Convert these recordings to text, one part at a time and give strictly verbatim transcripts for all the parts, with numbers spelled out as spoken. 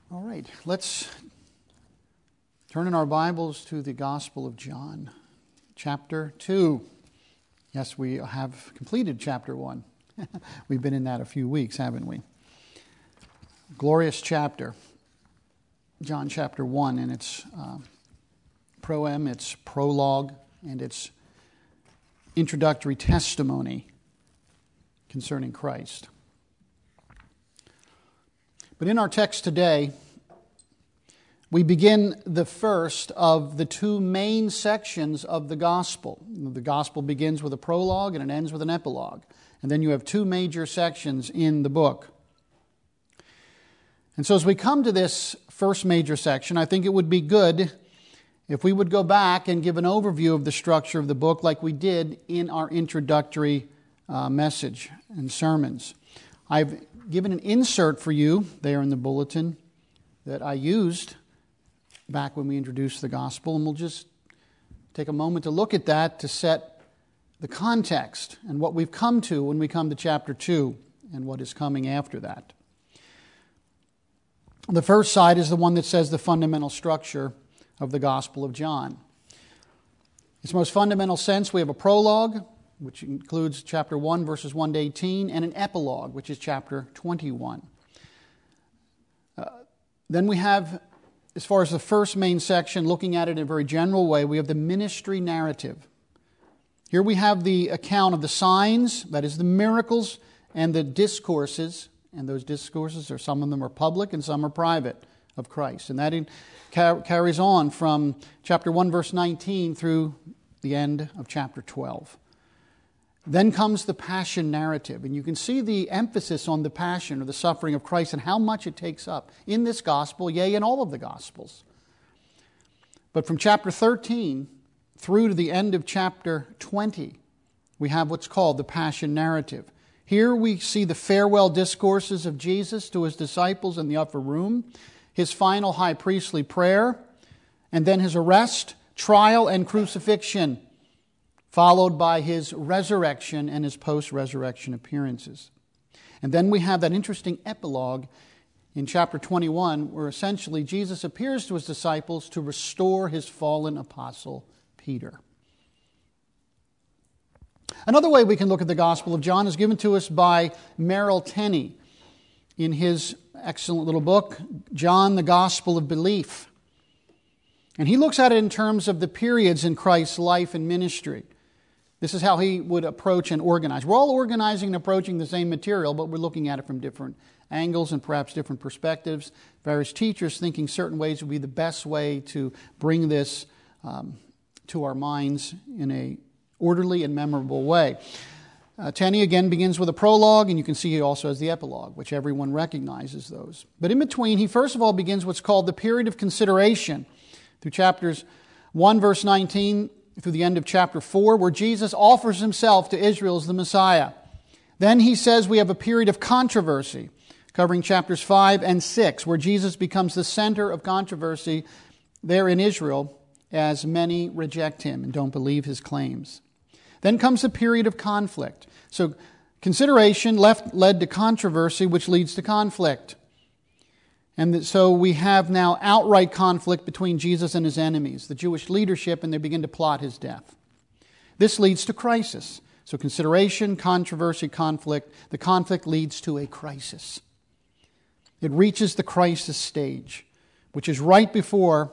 All right, let's turn in our Bibles to the Gospel of John, chapter two. Yes, we have completed chapter one. We've been in that a few weeks, haven't we? Glorious chapter, John chapter one, and its uh, proem, its prologue, and its introductory testimony concerning Christ. But in our text today, we begin the first of the two main sections of the gospel. The gospel begins with a prologue and it ends with an epilogue. And then you have two major sections in the book. And so as we come to this first major section, I think it would be good if we would go back and give an overview of the structure of the book like we did in our introductory uh, message and sermons. I've given an insert for you there in the bulletin that I used back when we introduced the gospel, and we'll just take a moment to look at that to set the context and what we've come to when we come to chapter two and what is coming after that. The first side is the one that says the fundamental structure of the Gospel of John. In its most fundamental sense, we have a prologue, which includes chapter one, verses one to eighteen, and an epilogue, which is chapter twenty-one. Uh, then we have, as far as the first main section, looking at it in a very general way, we have the ministry narrative. Here we have the account of the signs, that is the miracles, and the discourses, and those discourses, are some of them are public and some are private, of Christ. And that in, car- carries on from chapter one, verse nineteen through the end of chapter twelve. Then comes the passion narrative, and you can see the emphasis on the passion or the suffering of Christ and how much it takes up in this gospel, yea, in all of the gospels. But from chapter thirteen through to the end of chapter twenty, we have what's called the passion narrative. Here we see the farewell discourses of Jesus to his disciples in the upper room, his final high priestly prayer, and then his arrest, trial, and crucifixion, followed by his resurrection and his post-resurrection appearances. And then we have that interesting epilogue in chapter twenty-one, where essentially Jesus appears to his disciples to restore his fallen apostle, Peter. Another way we can look at the Gospel of John is given to us by Merrill Tenney in his excellent little book, John, the Gospel of Belief. And he looks at it in terms of the periods in Christ's life and ministry. This is how he would approach and organize. We're all organizing and approaching the same material, but we're looking at it from different angles and perhaps different perspectives. Various teachers thinking certain ways would be the best way to bring this um, to our minds in a orderly and memorable way. Uh, Tenney again begins with a prologue, and you can see he also has the epilogue, which everyone recognizes those. But in between, he first of all begins what's called the period of consideration through chapters one, verse nineteen, through the end of chapter four, where Jesus offers himself to Israel as the Messiah. Then he says we have a period of controversy, covering chapters five and six, where Jesus becomes the center of controversy there in Israel, as many reject him and don't believe his claims. Then comes the period of conflict. So consideration left led to controversy, which leads to conflict. And so we have now outright conflict between Jesus and his enemies, the Jewish leadership, and they begin to plot his death. This leads to crisis. So consideration, controversy, conflict. The conflict leads to a crisis. It reaches the crisis stage, which is right before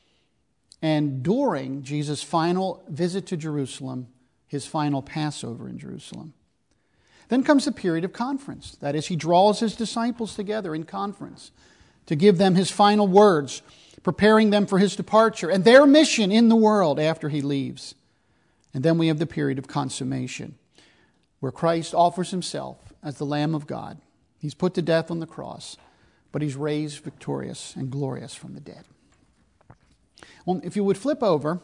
and during Jesus' final visit to Jerusalem, his final Passover in Jerusalem. Then comes the period of conference. That is, he draws his disciples together in conference to give them his final words, preparing them for his departure and their mission in the world after he leaves. And then we have the period of consummation, where Christ offers himself as the Lamb of God. He's put to death on the cross, but he's raised victorious and glorious from the dead. Well, if you would flip over,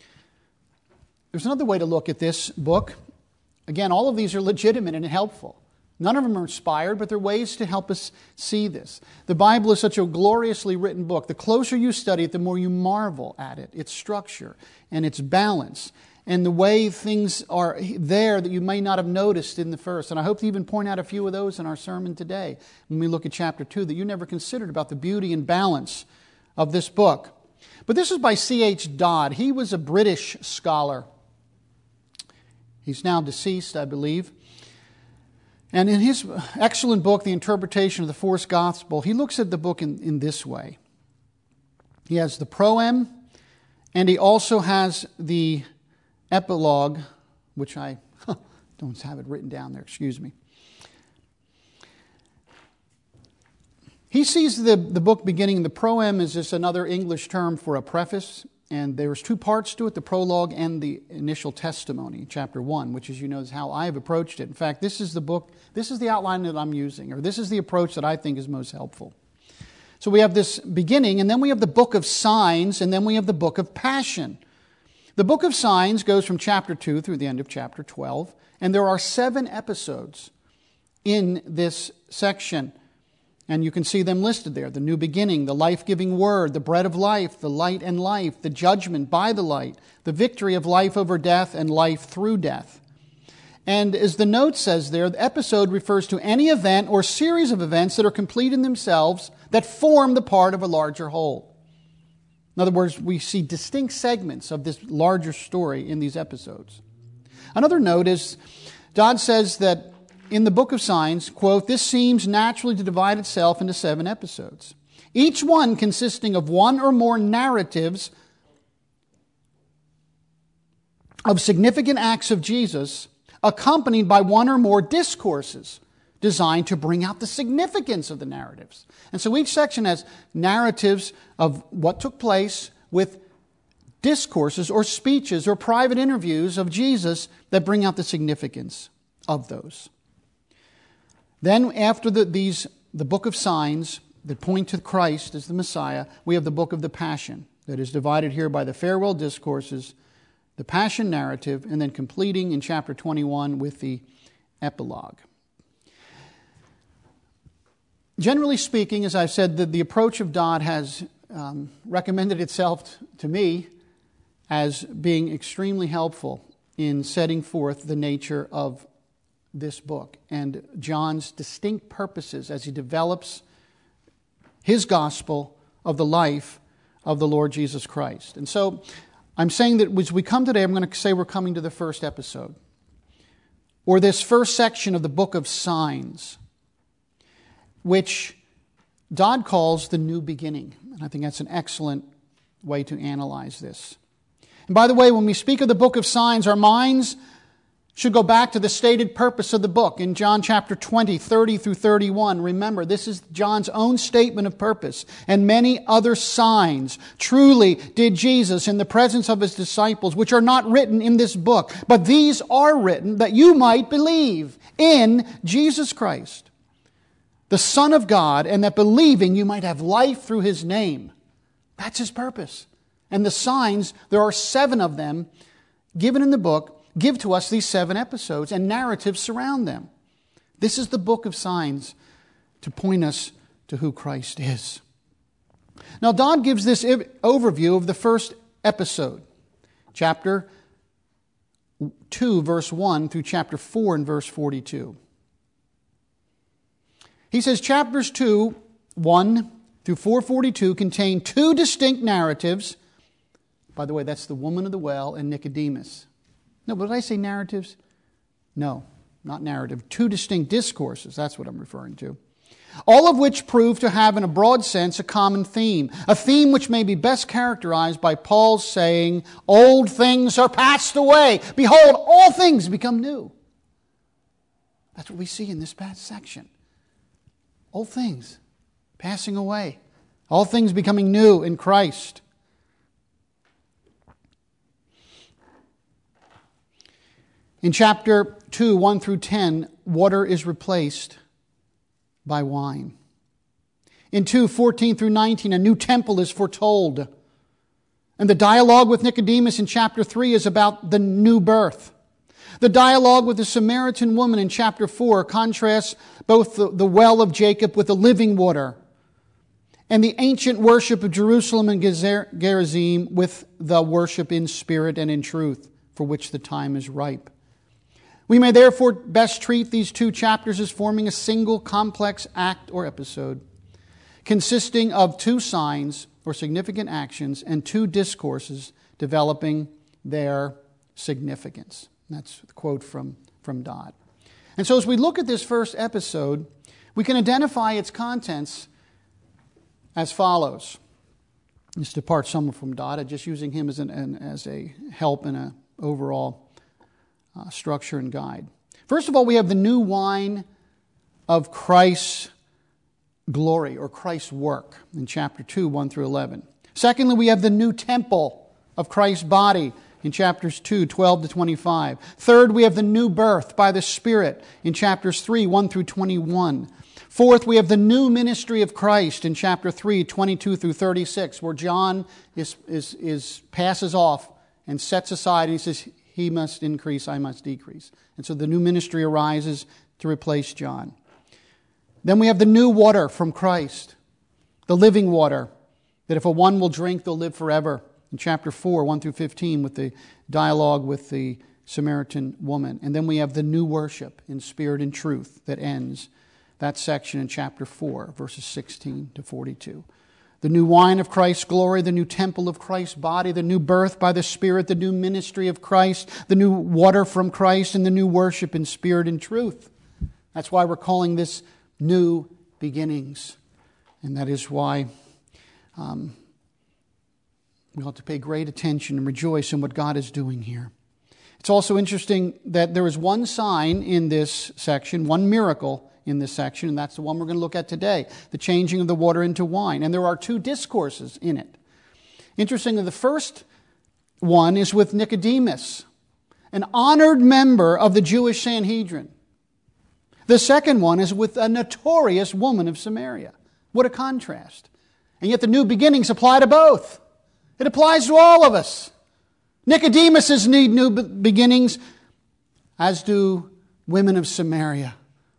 there's another way to look at this book. Again, all of these are legitimate and helpful. None of them are inspired, but they're ways to help us see this. The Bible is such a gloriously written book. The closer you study it, the more you marvel at it, its structure and its balance and the way things are there that you may not have noticed in the first. And I hope to even point out a few of those in our sermon today when we look at chapter two that you never considered about the beauty and balance of this book. But this is by C H Dodd. He was a British scholar. He's now deceased, I believe. And in his excellent book, The Interpretation of the Fourth Gospel, he looks at the book in, in this way. He has the proem, and he also has the epilogue, which I don't have it written down there, excuse me. He sees the, the book beginning, the proem is just another English term for a preface, and there's two parts to it, the prologue and the initial testimony, chapter one, which, as you know, is how I've approached it. In fact, this is the book, this is the outline that I'm using, or this is the approach that I think is most helpful. So we have this beginning, and then we have the book of signs, and then we have the book of passion. The book of signs goes from chapter two through the end of chapter twelve, and there are seven episodes in this section. And you can see them listed there. The new beginning, the life-giving word, the bread of life, the light and life, the judgment by the light, the victory of life over death and life through death. And as the note says there, the episode refers to any event or series of events that are complete in themselves that form the part of a larger whole. In other words, we see distinct segments of this larger story in these episodes. Another note is, Dodd says that in the book of signs, quote, this seems naturally to divide itself into seven episodes, each one consisting of one or more narratives of significant acts of Jesus, accompanied by one or more discourses designed to bring out the significance of the narratives. And so each section has narratives of what took place with discourses or speeches or private interviews of Jesus that bring out the significance of those. Then after the, these, the book of signs that point to Christ as the Messiah, we have the book of the Passion that is divided here by the farewell discourses, the Passion narrative, and then completing in chapter twenty-one with the epilogue. Generally speaking, as I've said, the, the approach of Dodd has um, recommended itself to me as being extremely helpful in setting forth the nature of this book and John's distinct purposes as he develops his gospel of the life of the Lord Jesus Christ. And so I'm saying that as we come today, I'm going to say we're coming to the first episode, or this first section of the book of signs, which Dodd calls the new beginning. And I think that's an excellent way to analyze this. And by the way, when we speak of the book of signs, our minds should go back to the stated purpose of the book in John chapter twenty, thirty through thirty-one. Remember, this is John's own statement of purpose. And many other signs truly did Jesus in the presence of his disciples, which are not written in this book. But these are written that you might believe in Jesus Christ, the Son of God, and that believing you might have life through his name. That's his purpose. And the signs, there are seven of them given in the book, give to us these seven episodes, and narratives surround them. This is the book of signs to point us to who Christ is. Now, Dodd gives this overview of the first episode, chapter two, verse one, through chapter four and verse forty-two. He says chapters two, one through four forty-two contain two distinct narratives. By the way, that's the woman of the well and Nicodemus. No, but did I say narratives? No, not narrative. Two distinct discourses, that's what I'm referring to. All of which prove to have, in a broad sense, a common theme. A theme which may be best characterized by Paul's saying, old things are passed away. Behold, all things become new. That's what we see in this section. Old things passing away. All things becoming new in Christ. In chapter two, one through ten, water is replaced by wine. In two, fourteen through nineteen, a new temple is foretold. And the dialogue with Nicodemus in chapter three is about the new birth. The dialogue with the Samaritan woman in chapter four contrasts both the, the well of Jacob with the living water, and the ancient worship of Jerusalem and Gerizim with the worship in spirit and in truth for which the time is ripe. We may therefore best treat these two chapters as forming a single complex act or episode, consisting of two signs or significant actions and two discourses developing their significance. That's the quote from, from Dodd. And so as we look at this first episode, we can identify its contents as follows. This departs somewhat from Dodd, just using him as, an, an, as a help in an overall uh, structure and guide. First of all, we have the new wine of Christ's glory, or Christ's work, in chapter two, one through eleven. Secondly, we have the new temple of Christ's body in chapters two, twelve to twenty-five. Third, we have the new birth by the Spirit in chapters three, one through twenty-one. Fourth, we have the new ministry of Christ in chapter three, twenty-two through thirty-six, where John is, is, is passes off and sets aside, and he says, he must increase, I must decrease. And so the new ministry arises to replace John. Then we have the new water from Christ, the living water, that if a one will drink, they'll live forever. In chapter four, one through fifteen, with the dialogue with the Samaritan woman. And then we have the new worship in spirit and truth that ends that section in chapter four, verses sixteen to forty-two. The new wine of Christ's glory, the new temple of Christ's body, the new birth by the Spirit, the new ministry of Christ, the new water from Christ, and the new worship in spirit and truth. That's why we're calling this new beginnings. And that is why um, we ought to pay great attention and rejoice in what God is doing here. It's also interesting that there is one sign in this section, one miracle in this section, and that's the one we're going to look at today, the changing of the water into wine. And there are two discourses in it. Interestingly, the first one is with Nicodemus, an honored member of the Jewish Sanhedrin. The second one is with a notorious woman of Samaria. What a contrast. And yet the new beginnings apply to both. It applies to all of us. Nicodemus need new beginnings, as do women of Samaria.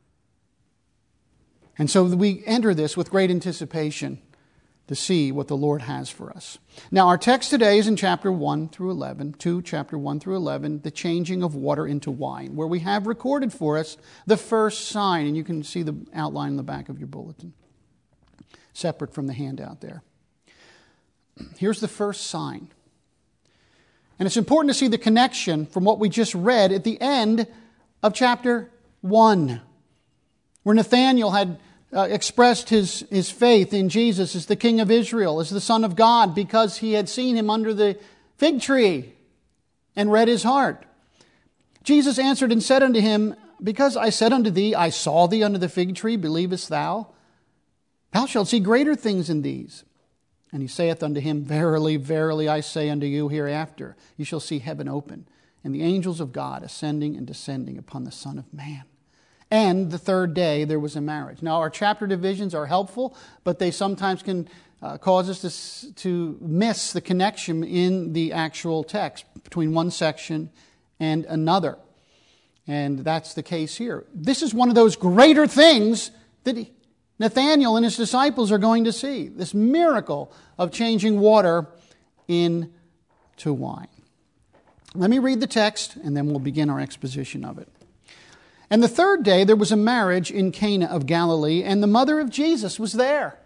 And so we enter this with great anticipation to see what the Lord has for us. Now, our text today is in chapter one through eleven, two, chapter one through eleven, the changing of water into wine, where we have recorded for us the first sign, and you can see the outline in the back of your bulletin, separate from the handout there. Here's the first sign. And it's important to see the connection from what we just read at the end of chapter one, where Nathanael had uh, expressed his, his faith in Jesus as the King of Israel, as the Son of God, because he had seen him under the fig tree and read his heart. Jesus answered and said unto him, Because I said unto thee, I saw thee under the fig tree, believest thou? Thou shalt see greater things than these. And he saith unto him, Verily, verily, I say unto you, hereafter you shall see heaven open, and the angels of God ascending and descending upon the Son of Man. And the third day there was a marriage. Now, our chapter divisions are helpful, but they sometimes can uh, cause us to, to miss the connection in the actual text between one section and another. And that's the case here. This is one of those greater things that he, Nathanael and his disciples are going to see. This miracle of changing water into wine. Let me read the text, and then we'll begin our exposition of it. And the third day there was a marriage in Cana of Galilee, and the mother of Jesus was there.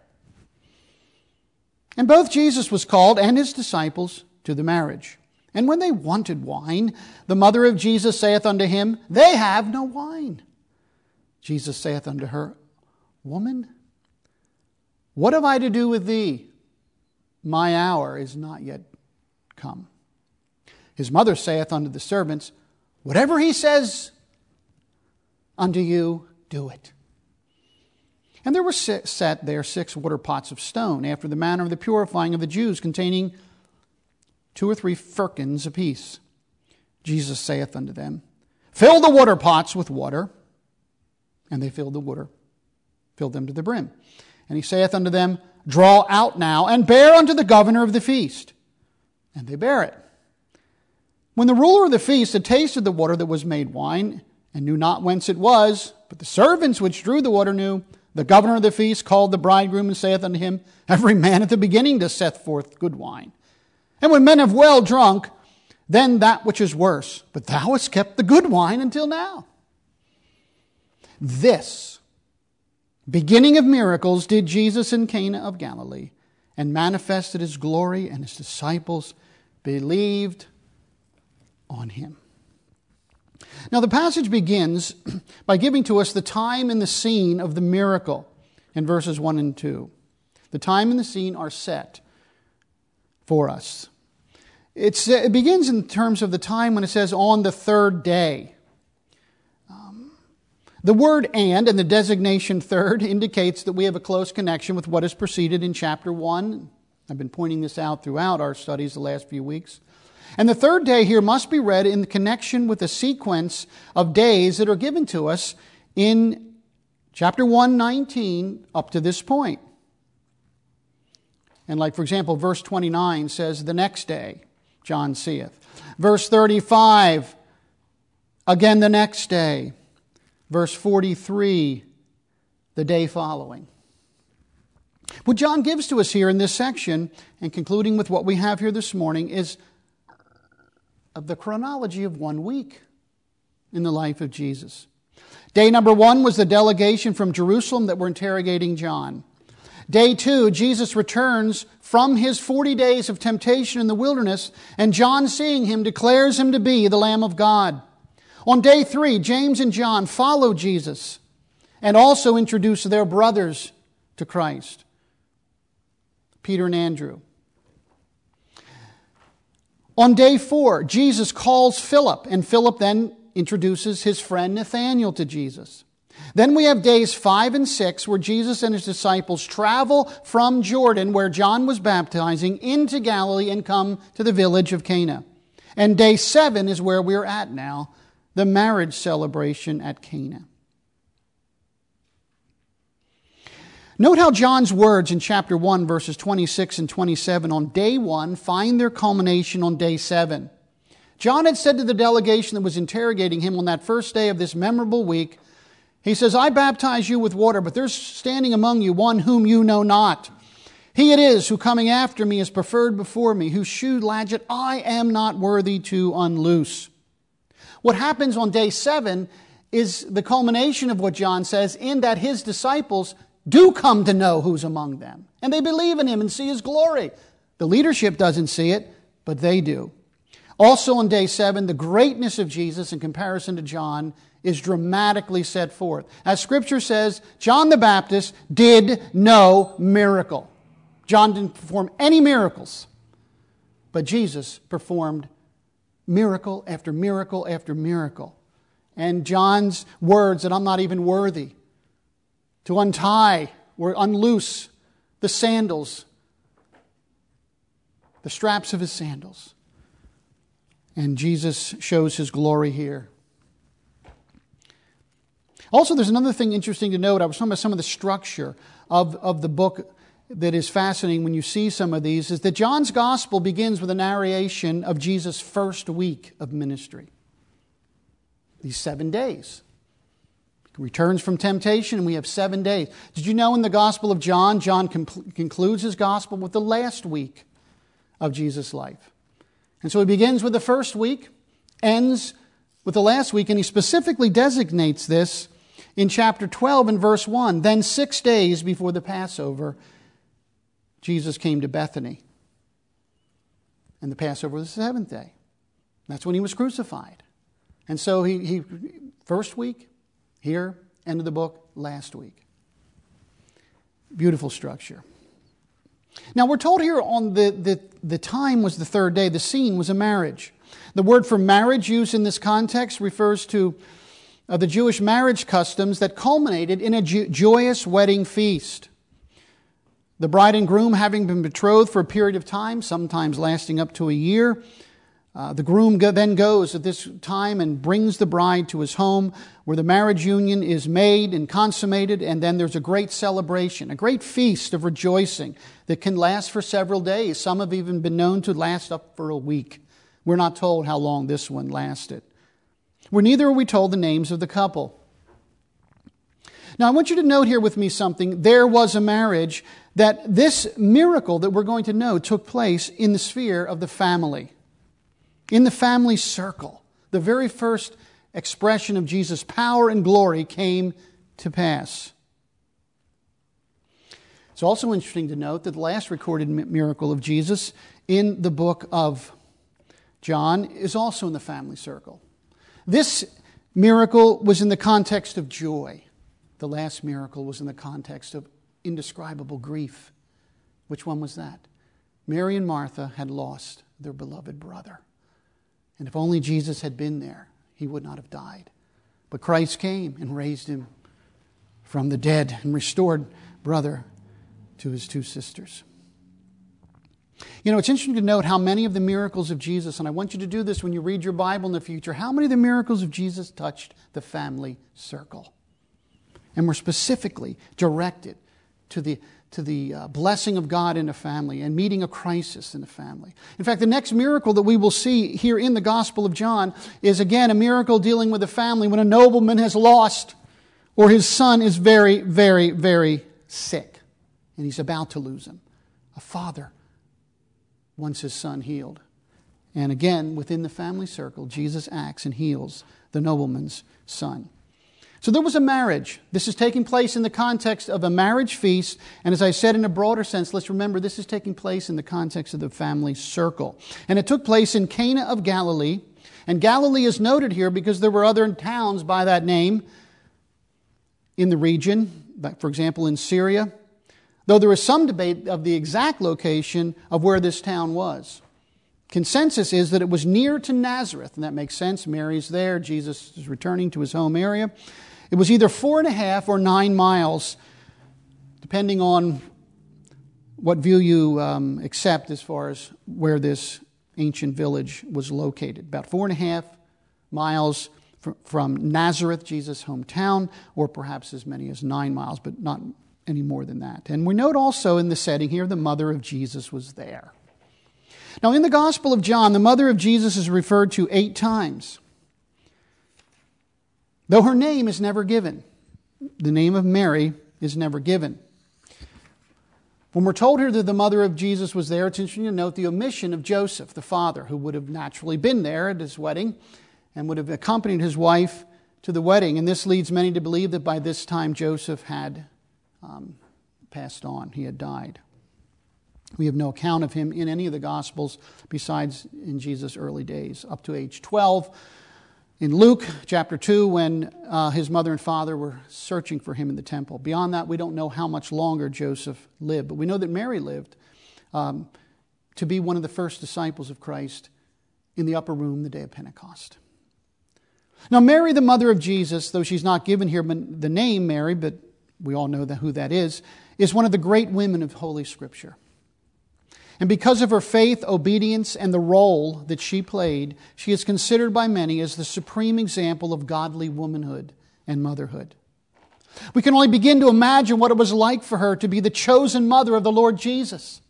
And both Jesus was called and his disciples to the marriage. And when they wanted wine, the mother of Jesus saith unto him, They have no wine. Jesus saith unto her, Woman, what have I to do with thee? My hour is not yet come. His mother saith unto the servants, Whatever he says unto you, do it. And there were set there six water pots of stone, after the manner of the purifying of the Jews, containing two or three firkins apiece. Jesus saith unto them, Fill the water pots with water. And they filled the water, filled them to the brim. And he saith unto them, Draw out now, and bear unto the governor of the feast. And they bear it. When the ruler of the feast had tasted the water that was made wine, and knew not whence it was, but the servants which drew the water knew, the governor of the feast called the bridegroom, and saith unto him, Every man at the beginning does set forth good wine. And when men have well drunk, then that which is worse. But thou hast kept the good wine until now. This beginning of miracles did Jesus in Cana of Galilee, and manifested his glory, and his disciples believed on him. Now the passage begins by giving to us the time and the scene of the miracle in verses one and two. The time and the scene are set for us. It's, it begins in terms of the time when it says on the third day. Um, the word and and the designation third indicates that we have a close connection with what is preceded in chapter one. I've been pointing this out throughout our studies the last few weeks. And the third day here must be read in connection with the sequence of days that are given to us in chapter one nineteen up to this point. And like, for example, verse twenty-nine says, the next day, John seeth. Verse thirty-five, again the next day. Verse forty-three, the day following. What John gives to us here in this section, and concluding with what we have here this morning, is of the chronology of one week in the life of Jesus. Day number one was the delegation from Jerusalem that were interrogating John. Day two, Jesus returns from his forty days of temptation in the wilderness, and John, seeing him, declares him to be the Lamb of God. On day three, James and John follow Jesus and also introduce their brothers to Christ, Peter and Andrew. On day four, Jesus calls Philip, and Philip then introduces his friend Nathanael to Jesus. Then we have days five and six where Jesus and his disciples travel from Jordan, where John was baptizing, into Galilee and come to the village of Cana. And day seven is where we're at now, the marriage celebration at Cana. Note how John's words in chapter one, verses twenty-six and twenty-seven on day one find their culmination on day seven. John had said to the delegation that was interrogating him on that first day of this memorable week, he says, I baptize you with water, but there's standing among you one whom you know not. He it is who coming after me is preferred before me, whose shoe latchet I am not worthy to unloose. What happens on day seven is the culmination of what John says, in that his disciples do come to know who's among them. And they believe in him and see his glory. The leadership doesn't see it, but they do. Also on day seven, the greatness of Jesus in comparison to John is dramatically set forth. As Scripture says, John the Baptist did no miracle. John didn't perform any miracles. But Jesus performed miracle after miracle after miracle. And John's words that I'm not even worthy to untie or unloose the sandals, the straps of his sandals. And Jesus shows his glory here. Also, there's another thing interesting to note. I was talking about some of the structure of, of the book that is fascinating when you see some of these, is that John's gospel begins with a narration of Jesus' first week of ministry. These seven days. He returns from temptation and we have seven days. Did you know in the Gospel of John, John concl- concludes his gospel with the last week of Jesus' life. And so he begins with the first week, ends with the last week, and he specifically designates this in chapter twelve and verse one. Then six days before the Passover, Jesus came to Bethany. And the Passover was the seventh day. That's when he was crucified. And so he, he first week, here, end of the book, last week. Beautiful structure. Now we're told here on the, the, the time was the third day. The scene was a marriage. The word for marriage used in this context refers to uh, the Jewish marriage customs that culminated in a jo- joyous wedding feast. The bride and groom having been betrothed for a period of time, sometimes lasting up to a year. Uh, the groom go- then goes at this time and brings the bride to his home where the marriage union is made and consummated, and then there's a great celebration, a great feast of rejoicing that can last for several days. Some have even been known to last up for a week. We're not told how long this one lasted. We're neither are we told the names of the couple. Now I want you to note here with me something. There was a marriage, that this miracle that we're going to know took place in the sphere of the family. In the family circle, the very first expression of Jesus' power and glory came to pass. It's also interesting to note that the last recorded miracle of Jesus in the book of John is also in the family circle. This miracle was in the context of joy. The last miracle was in the context of indescribable grief. Which one was that? Mary and Martha had lost their beloved brother. And if only Jesus had been there, he would not have died. But Christ came and raised him from the dead and restored brother to his two sisters. You know, it's interesting to note how many of the miracles of Jesus, and I want you to do this when you read your Bible in the future, how many of the miracles of Jesus touched the family circle and were specifically directed to the to the uh, blessing of God in a family and meeting a crisis in a family. In fact, the next miracle that we will see here in the Gospel of John is again a miracle dealing with a family when a nobleman has lost or his son is very, very, very sick and he's about to lose him. A father wants his son healed. And again, within the family circle, Jesus acts and heals the nobleman's son. So there was a marriage. This is taking place in the context of a marriage feast. And as I said, in a broader sense, let's remember this is taking place in the context of the family circle. And it took place in Cana of Galilee. And Galilee is noted here because there were other towns by that name in the region. Like for example, in Syria. Though there is some debate of the exact location of where this town was. Consensus is that it was near to Nazareth. And that makes sense. Mary's there. Jesus is returning to his home area. It was either four and a half or nine miles, depending on what view you um, accept as far as where this ancient village was located. About four and a half miles fr- from Nazareth, Jesus' hometown, or perhaps as many as nine miles, but not any more than that. And we note also in the setting here, the mother of Jesus was there. Now, in the Gospel of John, the mother of Jesus is referred to eight times, though her name is never given. The name of Mary is never given. When we're told here that the mother of Jesus was there, it's interesting to note the omission of Joseph, the father, who would have naturally been there at his wedding and would have accompanied his wife to the wedding. And this leads many to believe that by this time Joseph had um, passed on. He had died. We have no account of him in any of the Gospels besides in Jesus' early days, up to age twelve. In Luke chapter two, when uh, his mother and father were searching for him in the temple. Beyond that, we don't know how much longer Joseph lived. But we know that Mary lived um, to be one of the first disciples of Christ in the upper room the day of Pentecost. Now, Mary, the mother of Jesus, though she's not given here the name Mary, but we all know that who that is, is one of the great women of Holy Scripture. And because of her faith, obedience, and the role that she played, she is considered by many as the supreme example of godly womanhood and motherhood. We can only begin to imagine what it was like for her to be the chosen mother of the Lord Jesus.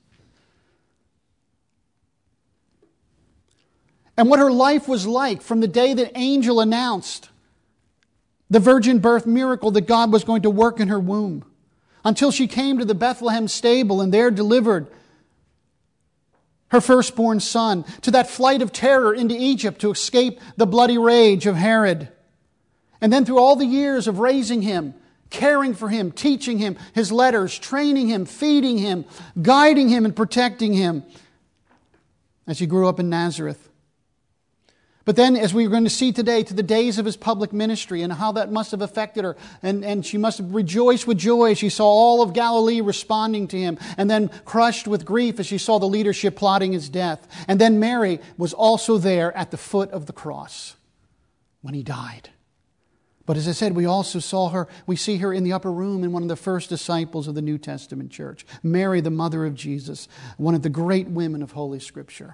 And what her life was like from the day that angel announced the virgin birth miracle that God was going to work in her womb, until she came to the Bethlehem stable and there delivered her firstborn son, to that flight of terror into Egypt to escape the bloody rage of Herod. And then through all the years of raising him, caring for him, teaching him his letters, training him, feeding him, guiding him and protecting him as he grew up in Nazareth. But then, as we're going to see today, to the days of his public ministry and how that must have affected her. And, and she must have rejoiced with joy as she saw all of Galilee responding to him. And then crushed with grief as she saw the leadership plotting his death. And then Mary was also there at the foot of the cross when he died. But as I said, we also saw her, we see her in the upper room in one of the first disciples of the New Testament church. Mary, the mother of Jesus, one of the great women of Holy Scripture.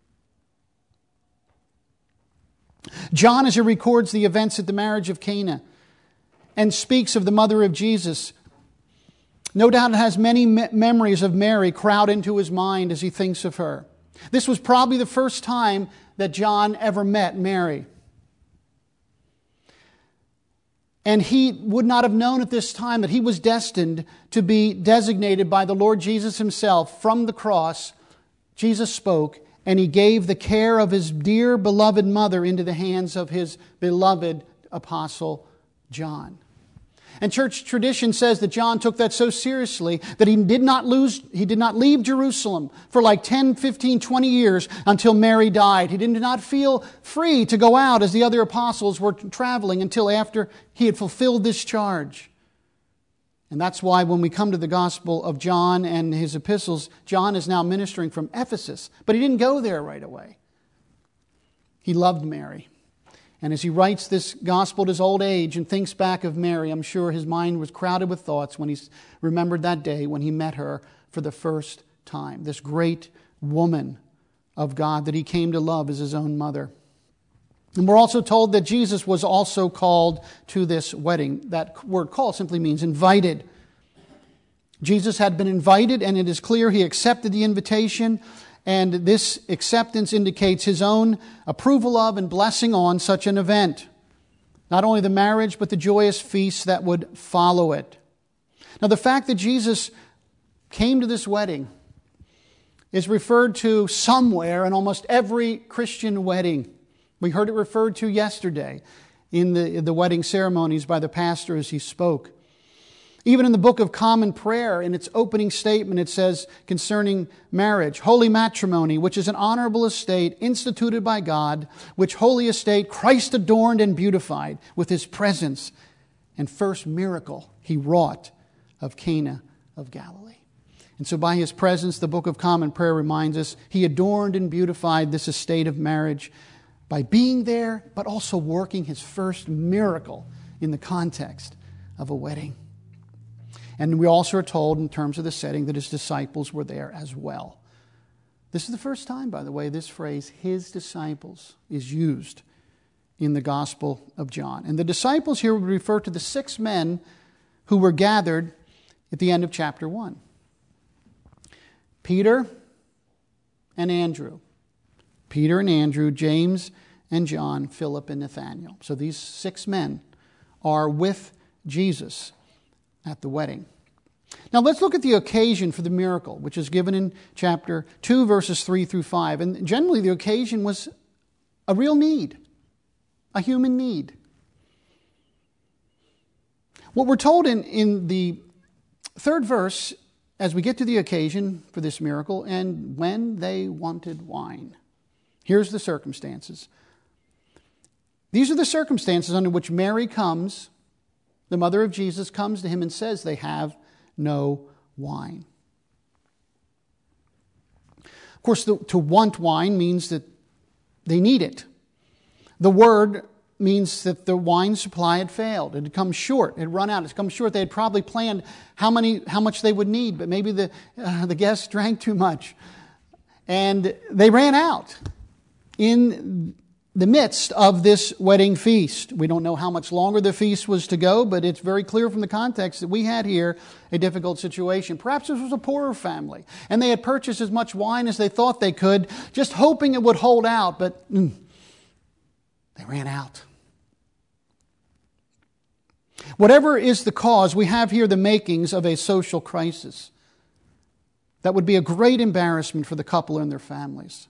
John, as he records the events at the marriage of Cana and speaks of the mother of Jesus, no doubt it has many me- memories of Mary crowd into his mind as he thinks of her. This was probably the first time that John ever met Mary. And he would not have known at this time that he was destined to be designated by the Lord Jesus himself from the cross. Jesus spoke, and he gave the care of his dear beloved mother into the hands of his beloved apostle John. And church tradition says that John took that so seriously that he did not lose, he did not leave Jerusalem for like ten, fifteen, twenty years until Mary died. He did not feel free to go out as the other apostles were traveling until after he had fulfilled this charge. And that's why when we come to the Gospel of John and his epistles, John is now ministering from Ephesus. But he didn't go there right away. He loved Mary. And as he writes this gospel at his old age and thinks back of Mary, I'm sure his mind was crowded with thoughts when he remembered that day when he met her for the first time. This great woman of God that he came to love as his own mother. And we're also told that Jesus was also called to this wedding. That word called simply means invited. Jesus had been invited, and it is clear he accepted the invitation. And this acceptance indicates his own approval of and blessing on such an event. Not only the marriage, but the joyous feast that would follow it. Now, the fact that Jesus came to this wedding is referred to somewhere in almost every Christian wedding. We heard it referred to yesterday in the, in the wedding ceremonies by the pastor as he spoke. Even in the Book of Common Prayer, in its opening statement, it says concerning marriage, holy matrimony, which is an honorable estate instituted by God, which holy estate Christ adorned and beautified with his presence, and first miracle he wrought of Cana of Galilee. And so by his presence, the Book of Common Prayer reminds us, he adorned and beautified this estate of marriage by being there, but also working his first miracle in the context of a wedding. And we also are told in terms of the setting that his disciples were there as well. This is the first time, by the way, this phrase, his disciples, is used in the Gospel of John. And the disciples here would refer to the six men who were gathered at the end of chapter one. Peter and Andrew. Peter and Andrew, James and John, Philip and Nathanael. So these six men are with Jesus at the wedding. Now let's look at the occasion for the miracle, which is given in chapter two, verses three through five. And generally the occasion was a real need, a human need. What we're told in, in the third verse, as we get to the occasion for this miracle, and when they wanted wine. Here's the circumstances. These are the circumstances under which Mary comes, the mother of Jesus, comes to him and says they have no wine. Of course, the, to want wine means that they need it. The word means that the wine supply had failed. It had come short. It had run out. It had come short. They had probably planned how many, how much they would need, but maybe the, uh, the guests drank too much. And they ran out in the midst of this wedding feast. We don't know how much longer the feast was to go, but it's very clear from the context that we had here a difficult situation. Perhaps this was a poorer family, and they had purchased as much wine as they thought they could, just hoping it would hold out, but mm, they ran out. Whatever is the cause, we have here the makings of a social crisis that would be a great embarrassment for the couple and their families.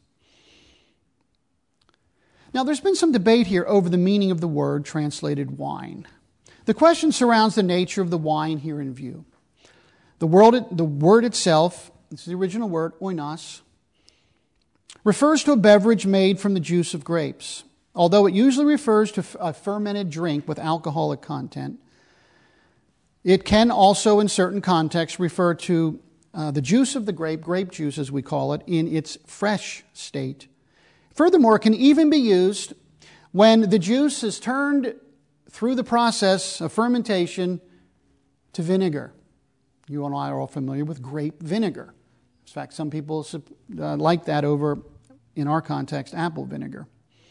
Now, there's been some debate here over the meaning of the word translated wine. The question surrounds the nature of the wine here in view. The word, the word itself, this is the original word, oinos, refers to a beverage made from the juice of grapes. Although it usually refers to a fermented drink with alcoholic content, it can also, in certain contexts, refer to uh, the juice of the grape, grape juice as we call it, in its fresh state. Furthermore, it can even be used when the juice is turned through the process of fermentation to vinegar. You and I are all familiar with grape vinegar. In fact, some people uh, like that over, in our context, apple vinegar.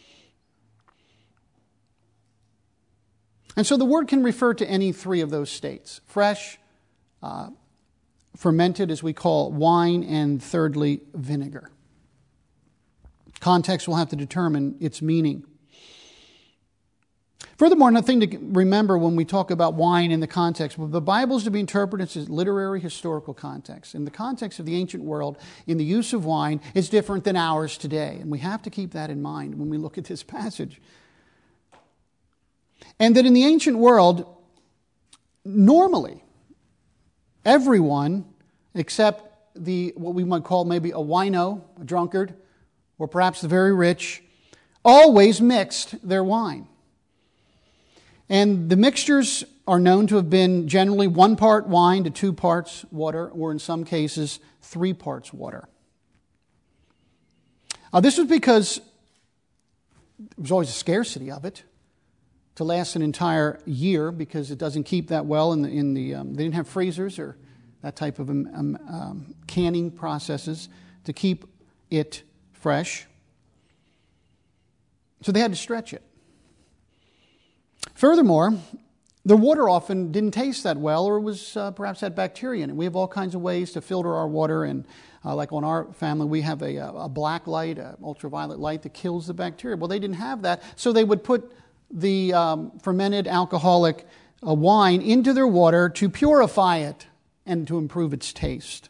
And so the word can refer to any three of those states. Fresh, uh, fermented, as we call wine, and thirdly, vinegar. Context will have to determine its meaning. Furthermore, another thing to remember when we talk about wine in the context, well, the Bible is to be interpreted as literary, historical context. In the context of the ancient world, in the use of wine, is different than ours today. And we have to keep that in mind when we look at this passage. And that in the ancient world, normally, everyone, except the what we might call maybe a wino, a drunkard, or perhaps the very rich, always mixed their wine. And the mixtures are known to have been generally one part wine to two parts water, or in some cases, three parts water. Uh, this was because there was always a scarcity of it to last an entire year, because it doesn't keep that well in the in the um, they didn't have freezers or that type of um, um, canning processes to keep it fresh. So they had to stretch it. Furthermore, the water often didn't taste that well, or was uh, perhaps had bacteria in it. We have all kinds of ways to filter our water, and uh, like on our family, we have a, a black light, an ultraviolet light that kills the bacteria. Well, they didn't have that, so they would put the um, fermented alcoholic uh, wine into their water to purify it and to improve its taste.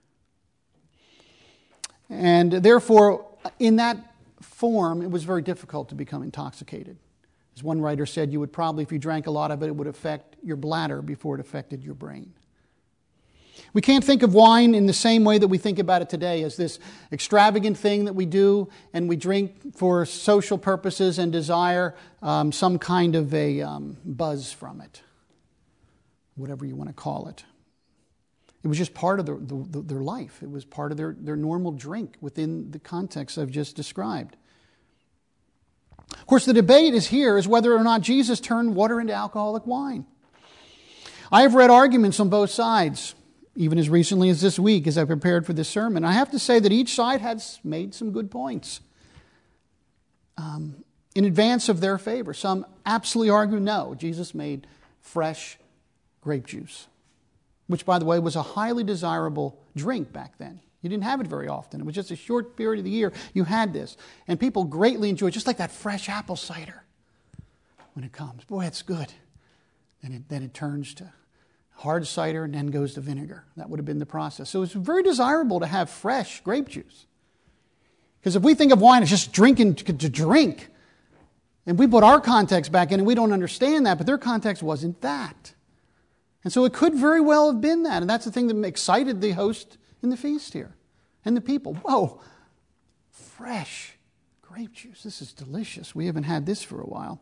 And therefore, in that form, it was very difficult to become intoxicated. As one writer said, you would probably, if you drank a lot of it, it would affect your bladder before it affected your brain. We can't think of wine in the same way that we think about it today, as this extravagant thing that we do and we drink for social purposes and desire um, some kind of a um, buzz from it, whatever you want to call it. It was just part of their, the, their life. It was part of their, their normal drink within the context I've just described. Of course, the debate is here is whether or not Jesus turned water into alcoholic wine. I have read arguments on both sides, even as recently as this week as I prepared for this sermon. I have to say that each side has made some good points um, in advance of their favor. Some absolutely argue no, Jesus made fresh grape juice, which, by the way, was a highly desirable drink back then. You didn't have it very often. It was just a short period of the year you had this. And people greatly enjoy it, just like that fresh apple cider when it comes. Boy, it's good. Then it, then it turns to hard cider and then goes to vinegar. That would have been the process. So it's very desirable to have fresh grape juice. Because if we think of wine as just drinking to, to drink, and we put our context back in and we don't understand that, but their context wasn't that. And so it could very well have been that. And that's the thing that excited the host in the feast here. And the people, whoa, fresh grape juice. This is delicious. We haven't had this for a while.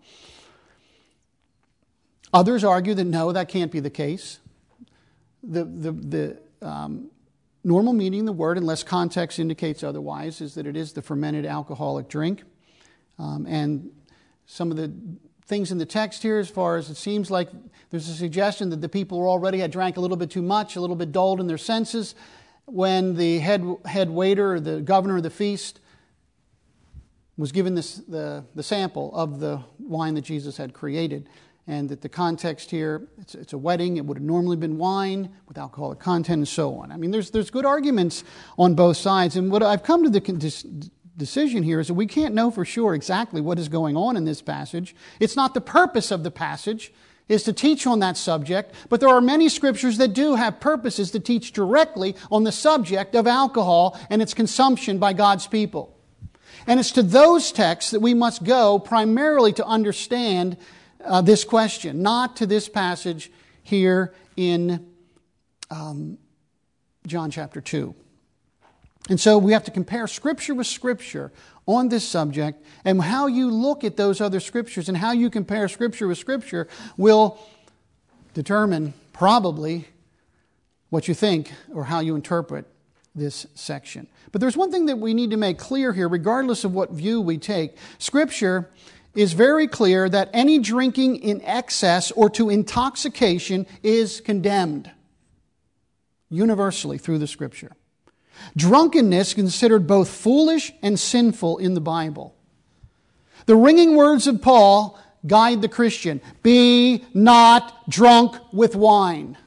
Others argue that no, that can't be the case. The, the, the um, normal meaning of the word, unless context indicates otherwise, is that it is the fermented alcoholic drink. Um, and some of the things in the text here, as far as it seems like there's a suggestion that the people already had drank a little bit too much, a little bit dulled in their senses, when the head head waiter or the governor of the feast was given this, the, the sample of the wine that Jesus had created. And that the context here, it's, it's a wedding, it would have normally been wine with alcoholic content and so on. I mean, there's there's good arguments on both sides. And what I've come to the decision here is that we can't know for sure exactly what is going on in this passage. It's not the purpose of the passage is to teach on that subject, but there are many scriptures that do have purposes to teach directly on the subject of alcohol and its consumption by God's people. And it's to those texts that we must go primarily to understand uh, this question, not to this passage here in um, John chapter two. And so we have to compare Scripture with Scripture on this subject, and how you look at those other Scriptures and how you compare Scripture with Scripture will determine probably what you think or how you interpret this section. But there's one thing that we need to make clear here, regardless of what view we take. Scripture is very clear that any drinking in excess or to intoxication is condemned universally through the Scripture. Drunkenness is considered both foolish and sinful in the Bible. The ringing words of Paul guide the Christian. Be not drunk with wine.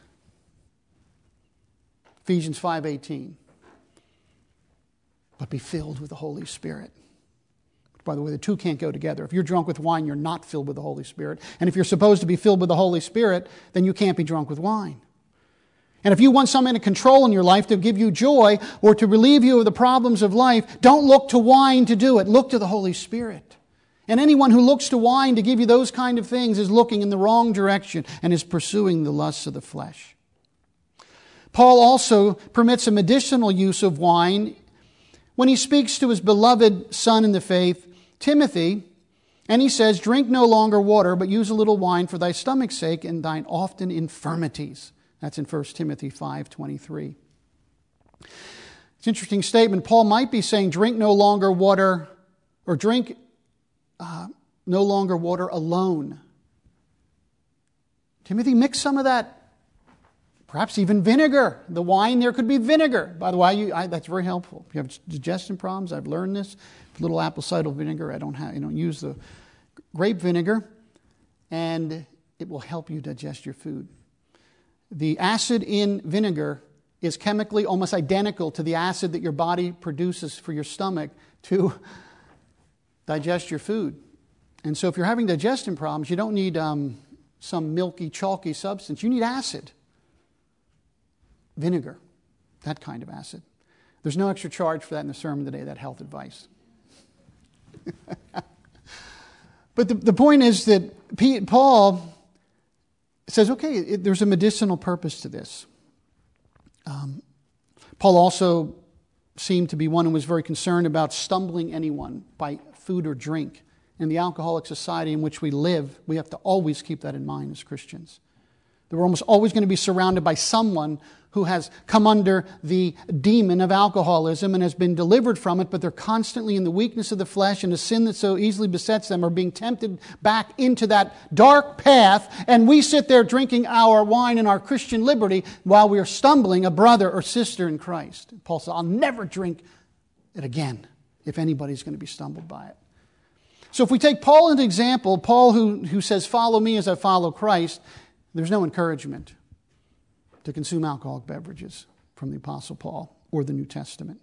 Ephesians five eighteen. But be filled with the Holy Spirit. By the way, the two can't go together. If you're drunk with wine, you're not filled with the Holy Spirit. And if you're supposed to be filled with the Holy Spirit, then you can't be drunk with wine. And if you want something to control in your life to give you joy or to relieve you of the problems of life, don't look to wine to do it. Look to the Holy Spirit. And anyone who looks to wine to give you those kind of things is looking in the wrong direction and is pursuing the lusts of the flesh. Paul also permits a medicinal use of wine when he speaks to his beloved son in the faith, Timothy, and he says, drink no longer water, but use a little wine for thy stomach's sake and thine often infirmities. That's in First Timothy five twenty-three. It's an interesting statement. Paul might be saying, drink no longer water, or drink uh, no longer water alone. Timothy, mix some of that. Perhaps even vinegar. The wine there could be vinegar. By the way, you, I, that's very helpful. If you have digestion problems, I've learned this. A little apple cider vinegar. I don't have, you don't use the grape vinegar, and it will help you digest your food. The acid in vinegar is chemically almost identical to the acid that your body produces for your stomach to digest your food. And so, if you're having digestion problems, you don't need um, some milky, chalky substance. You need acid. Vinegar, that kind of acid. There's no extra charge for that in the sermon today, that health advice. But the, the point is that Pete, Paul says, okay, it, there's a medicinal purpose to this. Um, Paul also seemed to be one who was very concerned about stumbling anyone by food or drink. In the alcoholic society in which we live, we have to always keep that in mind as Christians. That we're almost always going to be surrounded by someone who has come under the demon of alcoholism and has been delivered from it, but they're constantly in the weakness of the flesh and the sin that so easily besets them are being tempted back into that dark path, and we sit there drinking our wine and our Christian liberty while we are stumbling a brother or sister in Christ. Paul said, I'll never drink it again if anybody's going to be stumbled by it. So if we take Paul as an example, Paul who, who says, follow me as I follow Christ, there's no encouragement to consume alcoholic beverages from the Apostle Paul or the New Testament.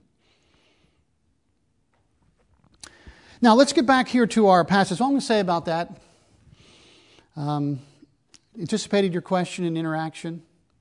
Now, let's get back here to our passage. What I'm going to say about that, um, anticipated your question and interaction.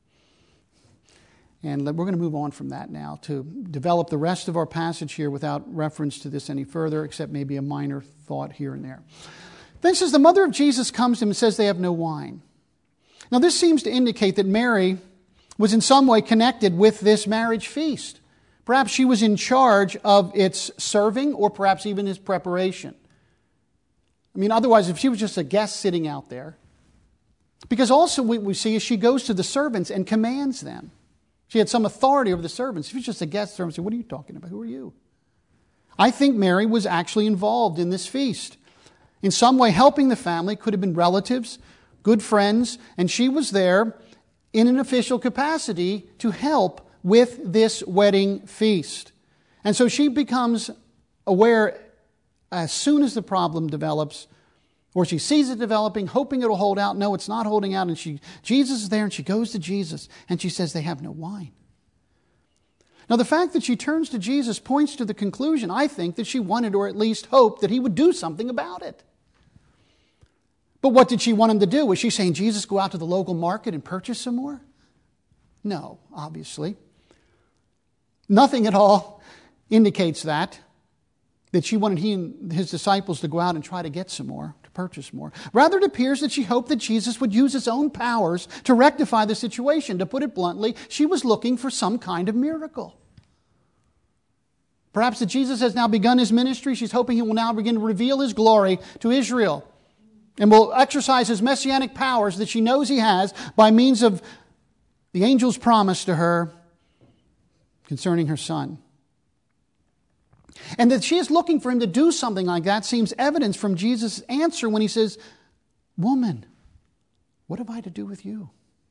And we're going to move on from that now to develop the rest of our passage here without reference to this any further, except maybe a minor thought here and there. Then it says, the mother of Jesus comes to him and says they have no wine. Now, this seems to indicate that Mary was in some way connected with this marriage feast. Perhaps she was in charge of its serving or perhaps even its preparation. I mean, otherwise, if she was just a guest sitting out there. Because also what we see is she goes to the servants and commands them. She had some authority over the servants. If she was just a guest servant, say, what are you talking about? Who are you? I think Mary was actually involved in this feast. In some way helping the family, could have been relatives, good friends, and she was there in an official capacity to help with this wedding feast. And so she becomes aware as soon as the problem develops, or she sees it developing, hoping it'll hold out. No, it's not holding out. And she, Jesus is there, and she goes to Jesus, and she says, they have no wine. Now, the fact that she turns to Jesus points to the conclusion, I think, that she wanted or at least hoped that he would do something about it. But what did she want him to do? Was she saying, Jesus, go out to the local market and purchase some more? No, obviously. Nothing at all indicates that, that she wanted he and his disciples to go out and try to get some more, to purchase more. Rather, it appears that she hoped that Jesus would use his own powers to rectify the situation. To put it bluntly, she was looking for some kind of miracle. Perhaps that Jesus has now begun his ministry. She's hoping he will now begin to reveal his glory to Israel and will exercise his messianic powers that she knows he has by means of the angel's promise to her concerning her son. And that she is looking for him to do something like that seems evidence from Jesus' answer when he says, woman, what have I to do with you?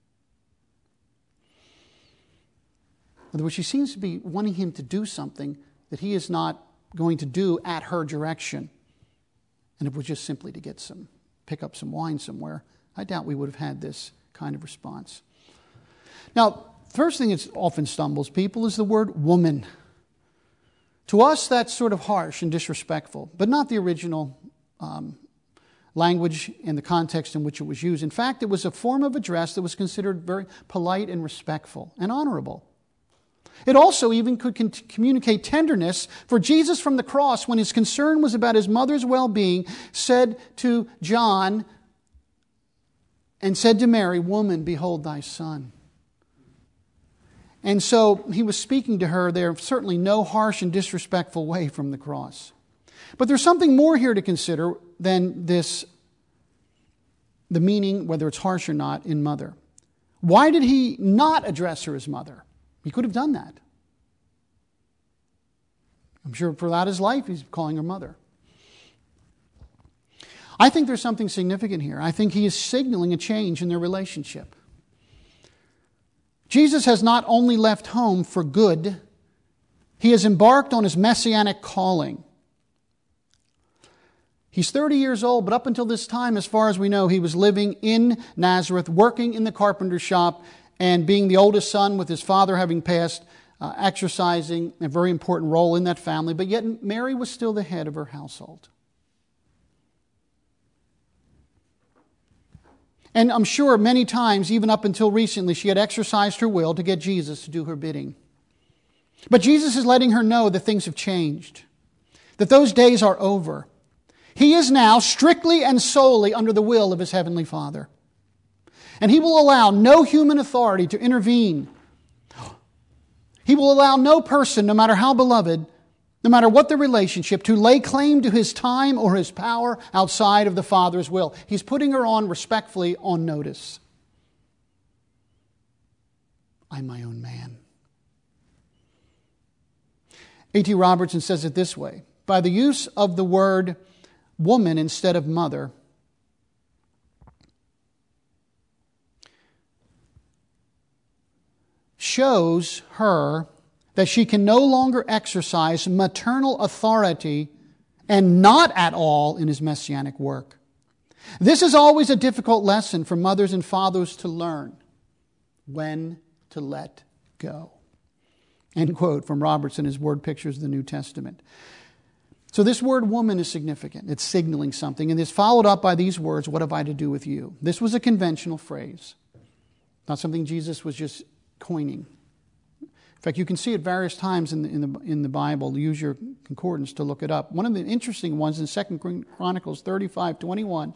In other words, she seems to be wanting him to do something that he is not going to do at her direction. And if it was just simply to get some, pick up some wine somewhere, I doubt we would have had this kind of response. Now, first thing that often stumbles people is the word woman. To us, that's sort of harsh and disrespectful, but not the original um, language and the context in which it was used. In fact, it was a form of address that was considered very polite and respectful and honorable. It also even could con- communicate tenderness, for Jesus from the cross, when his concern was about his mother's well-being, said to John and said to Mary, "Woman, behold thy son." And so he was speaking to her there, certainly no harsh and disrespectful way from the cross. But there's something more here to consider than this, the meaning, whether it's harsh or not, in mother. Why did he not address her as mother? He could have done that. I'm sure throughout his life he's calling her mother. I think there's something significant here. I think he is signaling a change in their relationship. Jesus has not only left home for good, he has embarked on his messianic calling. He's thirty years old, but up until this time, as far as we know, he was living in Nazareth, working in the carpenter shop, and being the oldest son with his father having passed, uh, exercising a very important role in that family. But yet Mary was still the head of her household. And I'm sure many times, even up until recently, she had exercised her will to get Jesus to do her bidding. But Jesus is letting her know that things have changed, that those days are over. He is now strictly and solely under the will of his heavenly Father. And he will allow no human authority to intervene. He will allow no person, no matter how beloved, no matter what the relationship, to lay claim to his time or his power outside of the Father's will. He's putting her on respectfully on notice. I'm my own man. A T Robertson says it this way: by the use of the word woman instead of mother, shows her that she can no longer exercise maternal authority and not at all in his messianic work. This is always a difficult lesson for mothers and fathers to learn: when to let go. End quote from Robertson, his word pictures of the New Testament. So this word woman is significant. It's signaling something. And it's followed up by these words, what have I to do with you? This was a conventional phrase, not something Jesus was just coining. In fact, you can see it various times in the, in the, in the Bible. Use your concordance to look it up. One of the interesting ones in Second Chronicles thirty-five twenty-one,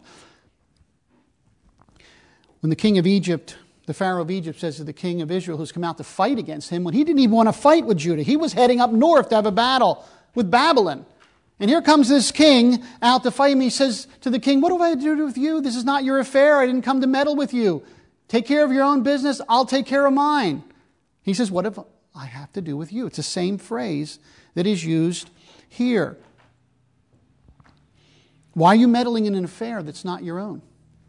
when the king of Egypt, the Pharaoh of Egypt, says to the king of Israel who's come out to fight against him, when he didn't even want to fight with Judah. He was heading up north to have a battle with Babylon. And here comes this king out to fight him. He says to the king, what do I do with you? This is not your affair. I didn't come to meddle with you. Take care of your own business. I'll take care of mine. He says, what have I have to do with you? It's the same phrase that is used here. Why are you meddling in an affair that's not your own?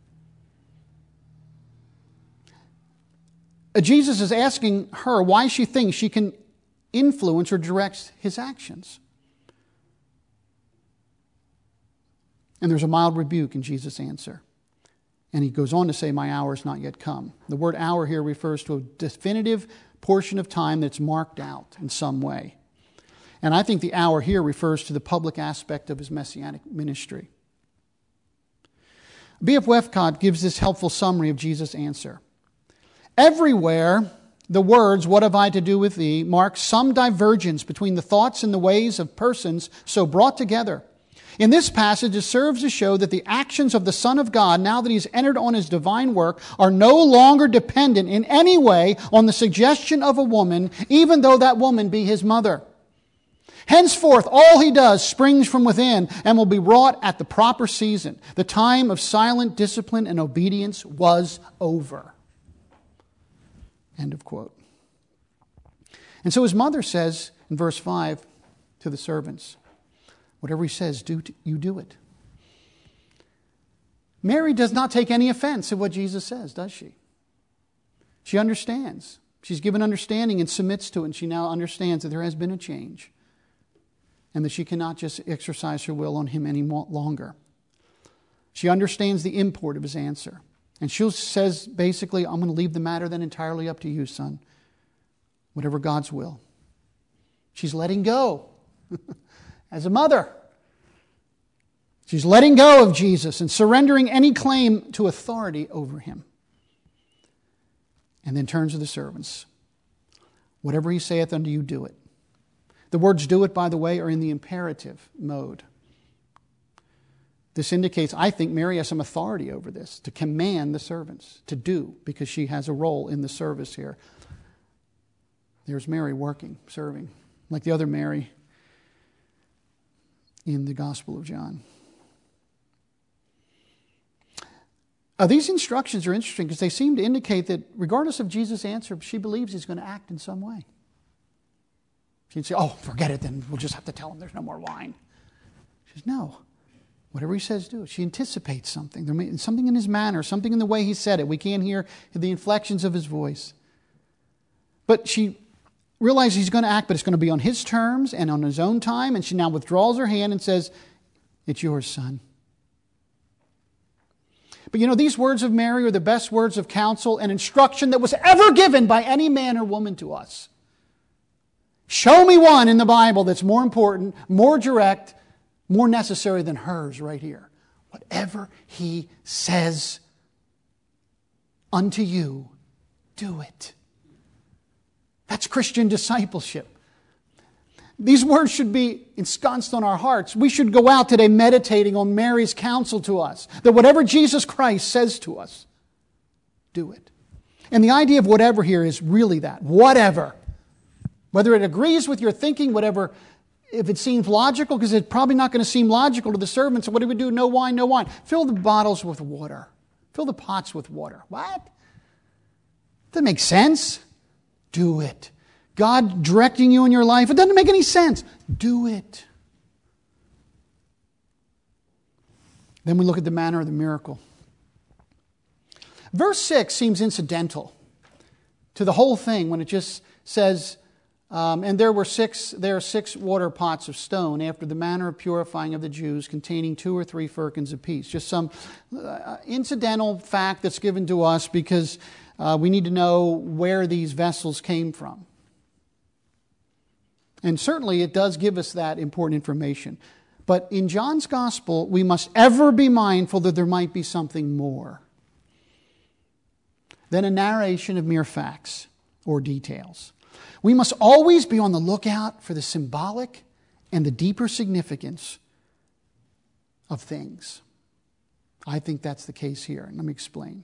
Jesus is asking her why she thinks she can influence or direct his actions. And there's a mild rebuke in Jesus' answer. And he goes on to say, my hour is not yet come. The word hour here refers to a definitive portion of time that's marked out in some way. And I think the hour here refers to the public aspect of his messianic ministry. B F Westcott gives this helpful summary of Jesus' answer. Everywhere, the words, what have I to do with thee, mark some divergence between the thoughts and the ways of persons so brought together. In this passage, it serves to show that the actions of the Son of God, now that he's entered on his divine work, are no longer dependent in any way on the suggestion of a woman, even though that woman be his mother. Henceforth, all he does springs from within and will be wrought at the proper season. The time of silent discipline and obedience was over. End of quote. And so his mother says in verse five to the servants, whatever he says, do you do it. Mary does not take any offense at what Jesus says, does she? She understands. She's given understanding and submits to it, and she now understands that there has been a change and that she cannot just exercise her will on him any longer. She understands the import of his answer. And she says, basically, I'm going to leave the matter then entirely up to you, son. Whatever God's will. She's letting go as a mother. She's letting go of Jesus and surrendering any claim to authority over him. And then turns to the servants. Whatever he saith unto you, do it. The words do it, by the way, are in the imperative mode. This indicates, I think, Mary has some authority over this, to command the servants to do, because she has a role in the service here. There's Mary working, serving, like the other Mary in the Gospel of John. Uh, these instructions are interesting because they seem to indicate that regardless of Jesus' answer, she believes he's going to act in some way. She'd say, oh, forget it, then we'll just have to tell him there's no more wine. She says, no. Whatever he says, do it. She anticipates something. There may, something in his manner, something in the way he said it. We can't hear the inflections of his voice. But she realizes he's going to act, but it's going to be on his terms and on his own time. And she now withdraws her hand and says, it's yours, son. But you know, these words of Mary are the best words of counsel and instruction that was ever given by any man or woman to us. Show me one in the Bible that's more important, more direct, more necessary than hers right here. Whatever he says unto you, do it. That's Christian discipleship. These words should be ensconced on our hearts. We should go out today meditating on Mary's counsel to us, that whatever Jesus Christ says to us, do it. And the idea of whatever here is really that. Whatever. Whether it agrees with your thinking, whatever, if it seems logical, because it's probably not going to seem logical to the servants. So what do we do? No wine, no wine. Fill the bottles with water. Fill the pots with water. What? Doesn't make sense. Do it. God directing you in your life, it doesn't make any sense. Do it. Then we look at the manner of the miracle. Verse six seems incidental to the whole thing when it just says, um, and there were six, there are six water pots of stone after the manner of purifying of the Jews, containing two or three firkins apiece. Just some uh, incidental fact that's given to us because uh, we need to know where these vessels came from. And certainly it does give us that important information. But in John's Gospel, we must ever be mindful that there might be something more than a narration of mere facts or details. We must always be on the lookout for the symbolic and the deeper significance of things. I think that's the case here. And let me explain.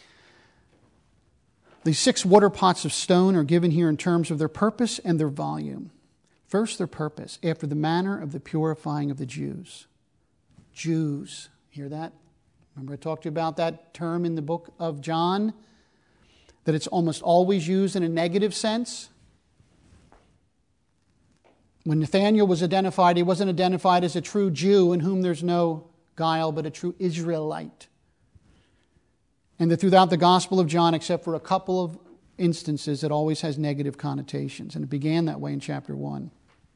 These six water pots of stone are given here in terms of their purpose and their volume. First, their purpose, after the manner of the purifying of the Jews. Jews. Hear that? Remember I talked to you about that term in the book of John? That it's almost always used in a negative sense. When Nathanael was identified, he wasn't identified as a true Jew in whom there's no guile, but a true Israelite. And that throughout the Gospel of John, except for a couple of instances, it always has negative connotations. And it began that way in chapter one.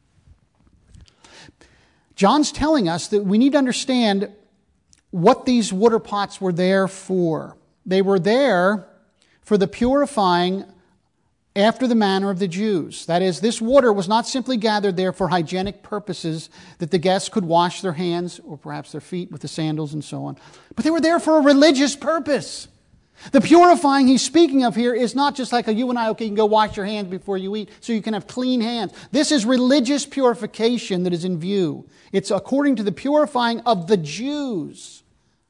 John's telling us that we need to understand what these water pots were there for. They were there for the purifying after the manner of the Jews. That is, this water was not simply gathered there for hygienic purposes, that the guests could wash their hands or perhaps their feet with the sandals and so on. But they were there for a religious purpose. The purifying he's speaking of here is not just like a you and I, okay, you can go wash your hands before you eat so you can have clean hands. This is religious purification that is in view. It's according to the purifying of the Jews.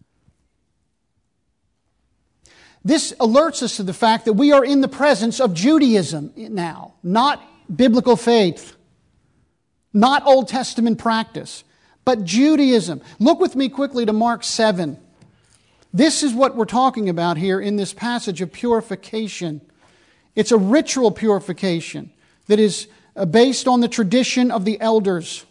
This alerts us to the fact that we are in the presence of Judaism now, not biblical faith, not Old Testament practice, but Judaism. Look with me quickly to Mark seven. This is what we're talking about here in this passage of purification. It's a ritual purification that is based on the tradition of the elders.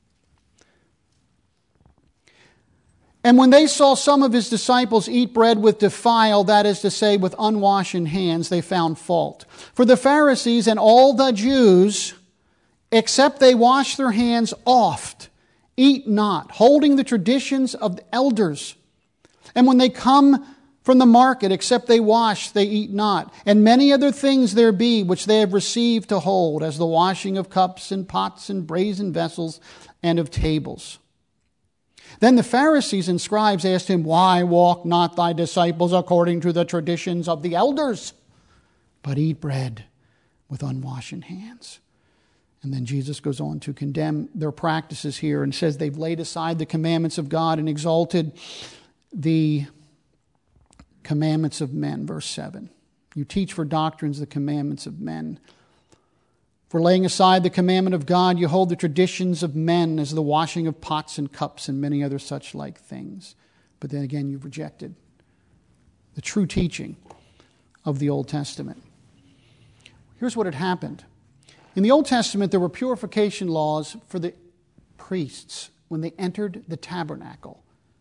And when they saw some of his disciples eat bread with defile, that is to say, with unwashed hands, they found fault. For the Pharisees and all the Jews, except they wash their hands oft, eat not, holding the traditions of the elders. And when they come from the market, except they wash, they eat not. And many other things there be which they have received to hold, as the washing of cups and pots and brazen vessels and of tables. Then the Pharisees and scribes asked him, Why walk not thy disciples according to the traditions of the elders, but eat bread with unwashen hands? And then Jesus goes on to condemn their practices here and says they've laid aside the commandments of God and exalted the commandments of men. Verse seven. You teach for doctrines the commandments of men. For laying aside the commandment of God, you hold the traditions of men as the washing of pots and cups and many other such like things. But then again, you've rejected the true teaching of the Old Testament. Here's what had happened. In the Old Testament, there were purification laws for the priests when they entered the tabernacle.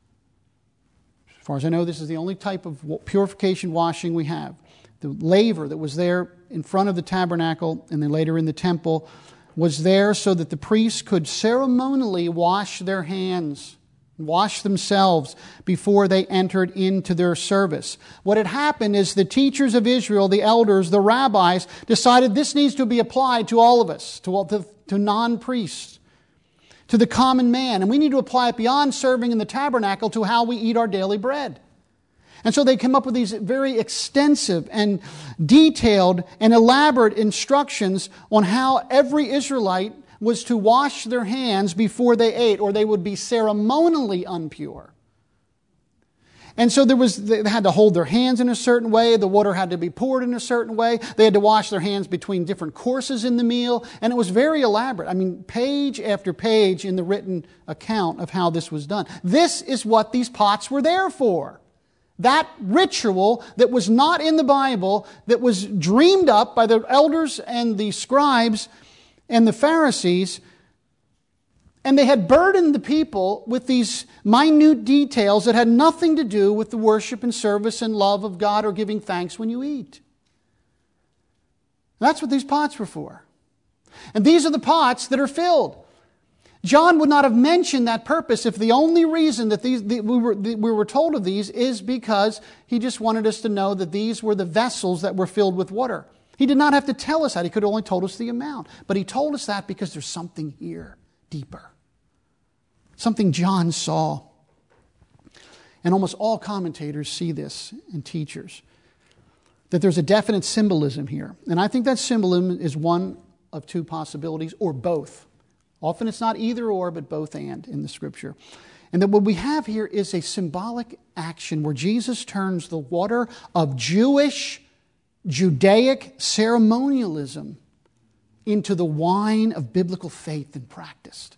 As far as I know, this is the only type of purification washing we have. The laver that was there in front of the tabernacle and then later in the temple was there so that the priests could ceremonially wash their hands, wash themselves before they entered into their service. What had happened is the teachers of Israel, the elders, the rabbis, decided this needs to be applied to all of us, to, all, to, to non-priests, to the common man. And we need to apply it beyond serving in the tabernacle to how we eat our daily bread. And so they came up with these very extensive and detailed and elaborate instructions on how every Israelite was to wash their hands before they ate, or they would be ceremonially impure. And so there was, they had to hold their hands in a certain way. The water had to be poured in a certain way. They had to wash their hands between different courses in the meal. And it was very elaborate. I mean, page after page in the written account of how this was done. This is what these pots were there for. That ritual that was not in the Bible, that was dreamed up by the elders and the scribes and the Pharisees, and they had burdened the people with these minute details that had nothing to do with the worship and service and love of God or giving thanks when you eat. That's what these pots were for. And these are the pots that are filled. John would not have mentioned that purpose if the only reason that these the, we, were, the, we were told of these is because he just wanted us to know that these were the vessels that were filled with water. He did not have to tell us that. He could have only told us the amount. But he told us that because there's something here deeper. Something John saw. And almost all commentators see this, and teachers, that there's a definite symbolism here. And I think that symbolism is one of two possibilities, or both. Often it's not either or, but both and in the Scripture. And that what we have here is a symbolic action where Jesus turns the water of Jewish, Judaic ceremonialism into the wine of biblical faith and practice.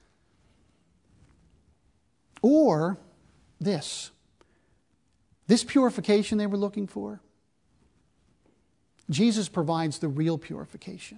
Or this. This purification they were looking for, Jesus provides the real purification.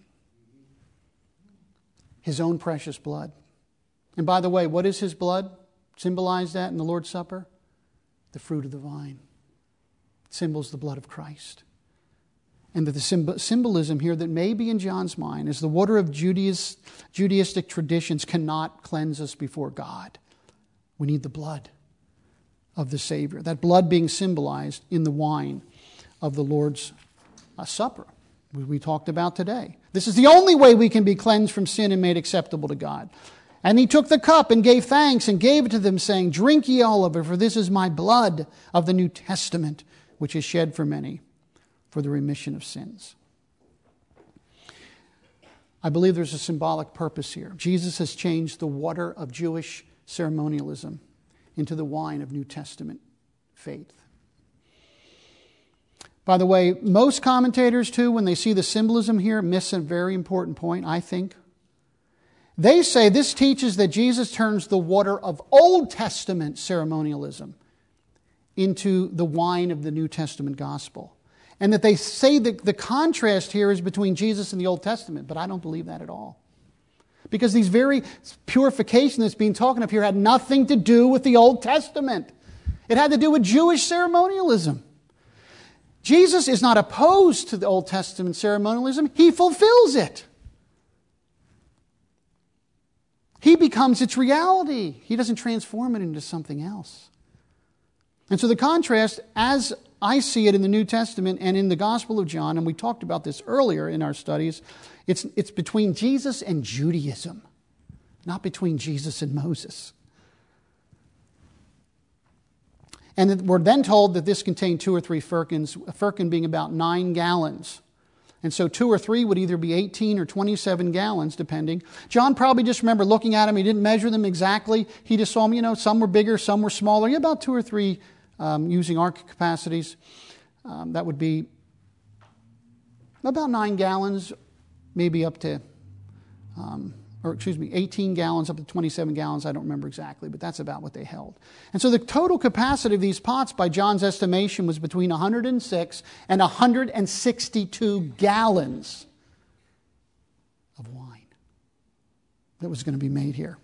His own precious blood. And by the way, what is His blood? Symbolize that in the Lord's Supper? The fruit of the vine. It symbols the blood of Christ. And that the symbolism here that may be in John's mind is the water of Judaistic, Judaistic traditions cannot cleanse us before God. We need the blood of the Savior. That blood being symbolized in the wine of the Lord's uh, Supper, we talked about today. This is the only way we can be cleansed from sin and made acceptable to God. And He took the cup and gave thanks and gave it to them, saying, Drink ye all of it, for this is my blood of the New Testament, which is shed for many for the remission of sins. I believe there's a symbolic purpose here. Jesus has changed the water of Jewish ceremonialism into the wine of New Testament faith. By the way, most commentators too, when they see the symbolism here, miss a very important point, I think. They say this teaches that Jesus turns the water of Old Testament ceremonialism into the wine of the New Testament gospel. And that they say that the contrast here is between Jesus and the Old Testament, but I don't believe that at all. Because these very purification that's being talked of here had nothing to do with the Old Testament. It had to do with Jewish ceremonialism. Jesus is not opposed to the Old Testament ceremonialism. He fulfills it. He becomes its reality. He doesn't transform it into something else. And so the contrast, as I see it in the New Testament and in the Gospel of John, and we talked about this earlier in our studies, it's, it's between Jesus and Judaism, not between Jesus and Moses. And we're then told that this contained two or three firkins, a firkin being about nine gallons. And so two or three would either be eighteen or twenty-seven gallons, depending. John probably just remembered looking at them. He didn't measure them exactly. He just saw them, you know, some were bigger, some were smaller. Yeah, about two or three um, using our capacities. Um, that would be about nine gallons, maybe up to... Um, or excuse me, eighteen gallons up to twenty-seven gallons. I don't remember exactly, but that's about what they held. And so the total capacity of these pots, by John's estimation, was between one hundred six and one hundred sixty-two gallons of wine that was going to be made here.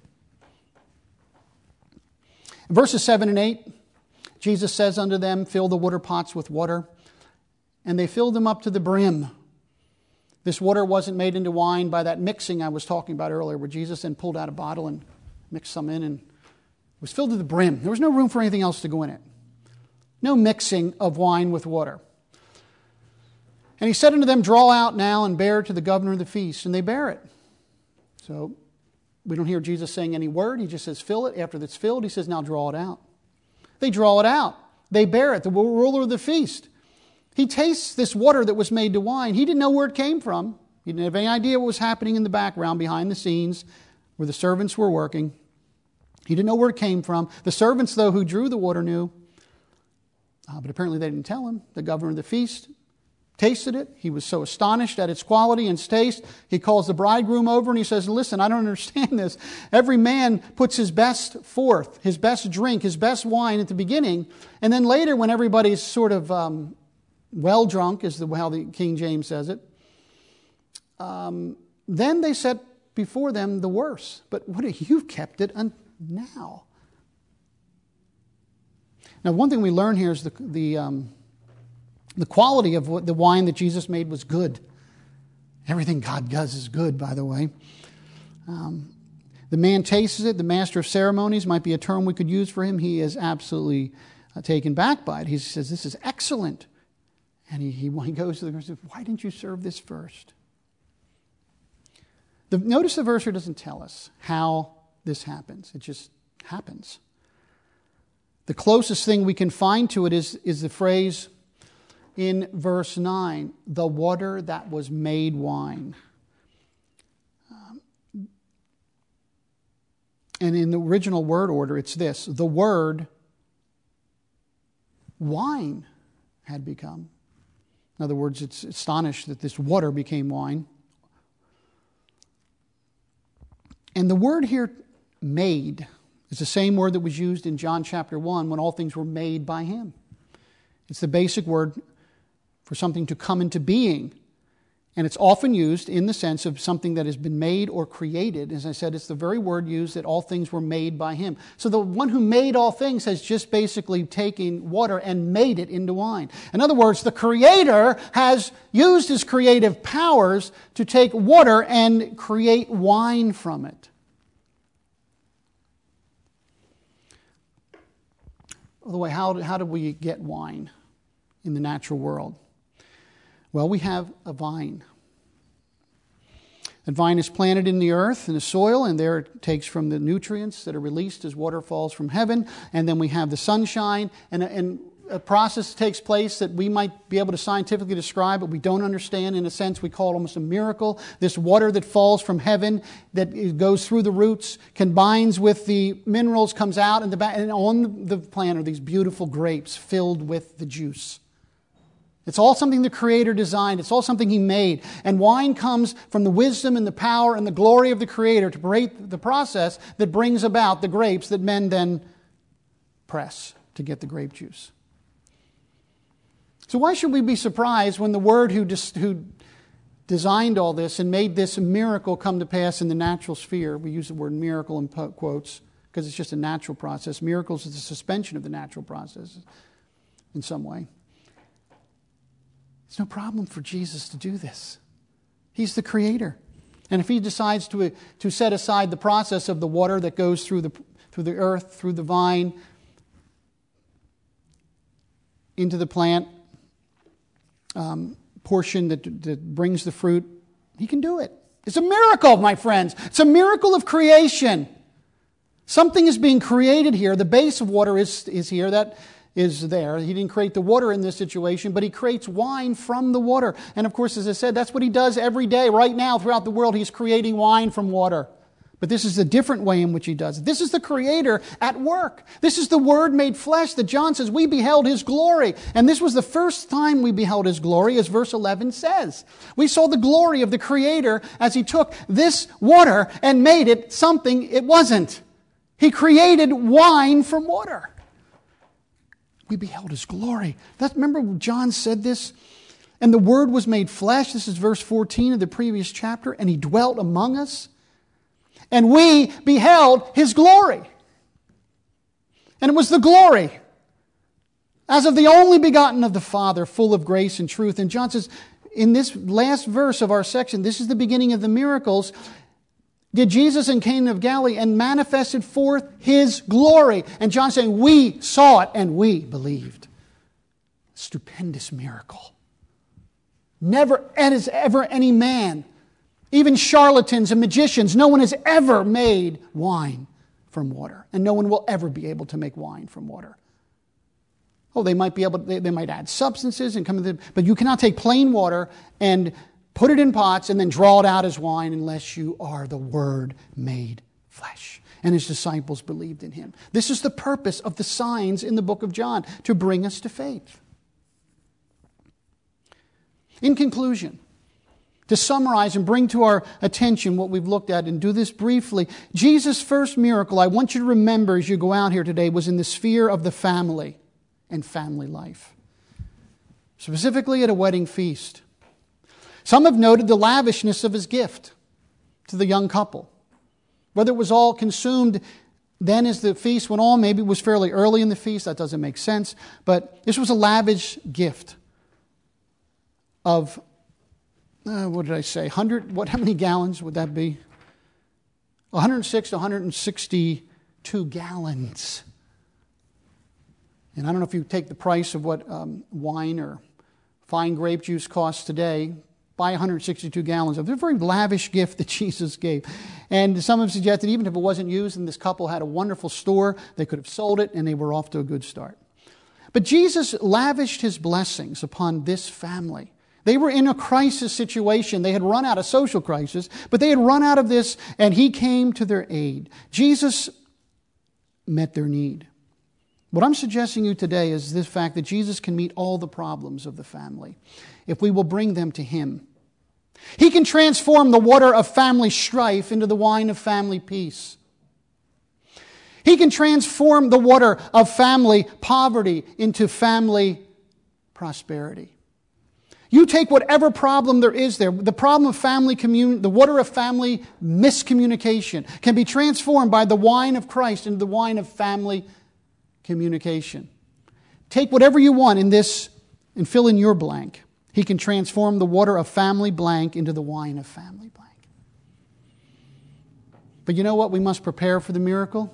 In verses seven and eight, Jesus says unto them, fill the water pots with water. And they filled them up to the brim. This water wasn't made into wine by that mixing I was talking about earlier, where Jesus then pulled out a bottle and mixed some in, and it was filled to the brim. There was no room for anything else to go in it. No mixing of wine with water. And he said unto them, draw out now and bear it to the governor of the feast. And they bear it. So we don't hear Jesus saying any word. He just says, fill it. After it's filled, he says, now draw it out. They draw it out. They bear it. The ruler of the feast. He tastes this water that was made to wine. He didn't know where it came from. He didn't have any idea what was happening in the background, behind the scenes, where the servants were working. He didn't know where it came from. The servants, though, who drew the water knew. Uh, but apparently they didn't tell him. The governor of the feast tasted it. He was so astonished at its quality and its taste. He calls the bridegroom over and he says, listen, I don't understand this. Every man puts his best forth, his best drink, his best wine at the beginning. And then later, when everybody's sort of... Um, well drunk, is the, how the King James says it. Um, then they set before them the worst. But what have you kept it un- now? Now, one thing we learn here is the the, um, the quality of what the wine that Jesus made was good. Everything God does is good, by the way. Um, the man tastes it. The master of ceremonies might be a term we could use for him. He is absolutely uh, taken back by it. He says, this is excellent. And he, he, he goes to the verse, why didn't you serve this first? The, notice the verse here doesn't tell us how this happens. It just happens. The closest thing we can find to it is, is the phrase in verse nine, the water that was made wine. Um, and in the original word order, it's this, the word wine had become. In other words, it's astonished that this water became wine. And the word here, made, is the same word that was used in John chapter one when all things were made by him. It's the basic word for something to come into being. And it's often used in the sense of something that has been made or created. As I said, it's the very word used that all things were made by him. So the one who made all things has just basically taken water and made it into wine. In other words, the Creator has used his creative powers to take water and create wine from it. By the way, how, how do we get wine in the natural world? Well, we have a vine. That vine is planted in the earth, in the soil, and there it takes from the nutrients that are released as water falls from heaven. And then we have the sunshine, and, and a process takes place that we might be able to scientifically describe, but we don't understand. In a sense, we call it almost a miracle. This water that falls from heaven, that goes through the roots, combines with the minerals, comes out, and, the, and on the plant are these beautiful grapes filled with the juice. It's all something the Creator designed. It's all something He made. And wine comes from the wisdom and the power and the glory of the Creator to create the process that brings about the grapes that men then press to get the grape juice. So why should we be surprised when the Word who, dis- who designed all this and made this miracle come to pass in the natural sphere, we use the word miracle in quotes because it's just a natural process. Miracles is the suspension of the natural process in some way. It's no problem for Jesus to do this. He's the Creator. And if He decides to, to set aside the process of the water that goes through the, through the earth, through the vine, into the plant um, portion that, that brings the fruit. He can do it. It's a miracle, my friends. It's a miracle of creation. Something is being created here. The base of water is, is here. That is there. He didn't create the water in this situation, but He creates wine from the water. And of course, as I said, that's what He does every day. Right now, throughout the world, He's creating wine from water. But this is a different way in which He does it. This is the Creator at work. This is the Word made flesh that John says, we beheld His glory. And this was the first time we beheld His glory, as verse eleven says. We saw the glory of the Creator as He took this water and made it something it wasn't. He created wine from water. We beheld His glory. That's, remember John said this? And the Word was made flesh. This is verse fourteen of the previous chapter. And He dwelt among us. And we beheld His glory. And it was the glory as of the only begotten of the Father, full of grace and truth. And John says, in this last verse of our section, this is the beginning of the miracles, did Jesus in Cana of Galilee and manifested forth His glory. And John's saying, we saw it and we believed. Stupendous miracle. Never has ever any man, even charlatans and magicians, no one has ever made wine from water. And no one will ever be able to make wine from water. Oh, they might be able to, they, they might add substances and come in, but you cannot take plain water and put it in pots and then draw it out as wine unless you are the Word made flesh. And His disciples believed in Him. This is the purpose of the signs in the book of John, to bring us to faith. In conclusion, to summarize and bring to our attention what we've looked at, and do this briefly, Jesus' first miracle, I want you to remember as you go out here today, was in the sphere of the family and family life. Specifically at a wedding feast. Some have noted the lavishness of His gift to the young couple. Whether it was all consumed then as the feast went on, maybe it was fairly early in the feast, that doesn't make sense. But this was a lavish gift of, uh, what did I say, one hundred, what, how many gallons would that be? one hundred six to one hundred sixty-two gallons. And I don't know if you take the price of what um, wine or fine grape juice costs today, buy one hundred sixty-two gallons of it. It's a very lavish gift that Jesus gave. And some have suggested even if it wasn't used and this couple had a wonderful store, they could have sold it and they were off to a good start. But Jesus lavished His blessings upon this family. They were in a crisis situation. They had run out of social crisis, but they had run out of this, and He came to their aid. Jesus met their need. What I'm suggesting to you today is this fact that Jesus can meet all the problems of the family if we will bring them to Him. He can transform the water of family strife into the wine of family peace. He can transform the water of family poverty into family prosperity. You take whatever problem there is there, the problem of family commun, the water of family miscommunication can be transformed by the wine of Christ into the wine of family communication. Take whatever you want in this and fill in your blank. He can transform the water of family blank into the wine of family blank. But you know what? We must prepare for the miracle.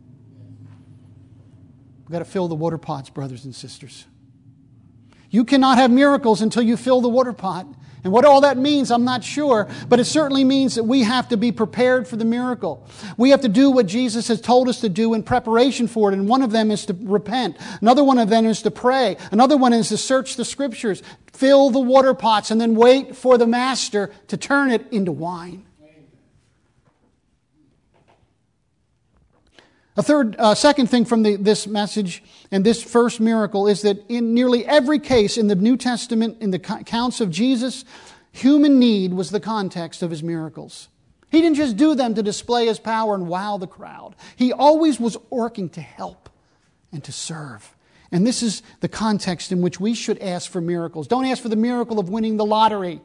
We've got to fill the water pots, brothers and sisters. You cannot have miracles until you fill the water pot. And what all that means, I'm not sure, but it certainly means that we have to be prepared for the miracle. We have to do what Jesus has told us to do in preparation for it. And one of them is to repent. Another one of them is to pray. Another one is to search the Scriptures, fill the water pots, and then wait for the Master to turn it into wine. A third, uh, second thing from the, this message and this first miracle is that in nearly every case in the New Testament, in the accounts of Jesus, human need was the context of His miracles. He didn't just do them to display His power and wow the crowd. He always was working to help and to serve. And this is the context in which we should ask for miracles. Don't ask for the miracle of winning the lottery.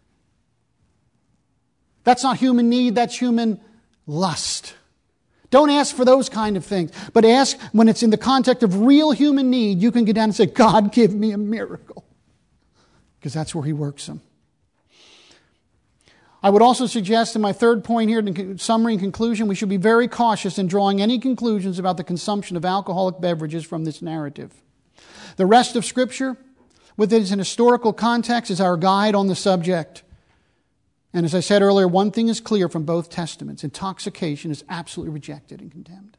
That's not human need, that's human lust. Don't ask for those kind of things, but ask when it's in the context of real human need, you can get down and say, God, give me a miracle. Because that's where He works them. I would also suggest in my third point here, in summary and conclusion, we should be very cautious in drawing any conclusions about the consumption of alcoholic beverages from this narrative. The rest of Scripture, with its historical context, is our guide on the subject. And as I said earlier, one thing is clear from both Testaments. Intoxication is absolutely rejected and condemned.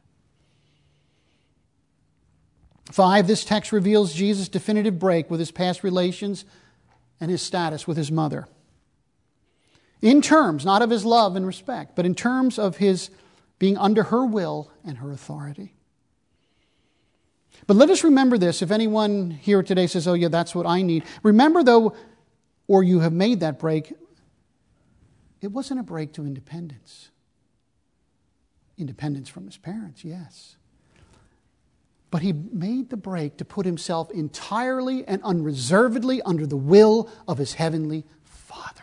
Five, this text reveals Jesus' definitive break with his past relations and his status with his mother. In terms, not of his love and respect, but in terms of his being under her will and her authority. But let us remember this. If anyone here today says, oh yeah, that's what I need. Remember though, or you have made that break, it wasn't a break to independence. Independence from his parents, yes. But he made the break to put himself entirely and unreservedly under the will of his heavenly Father.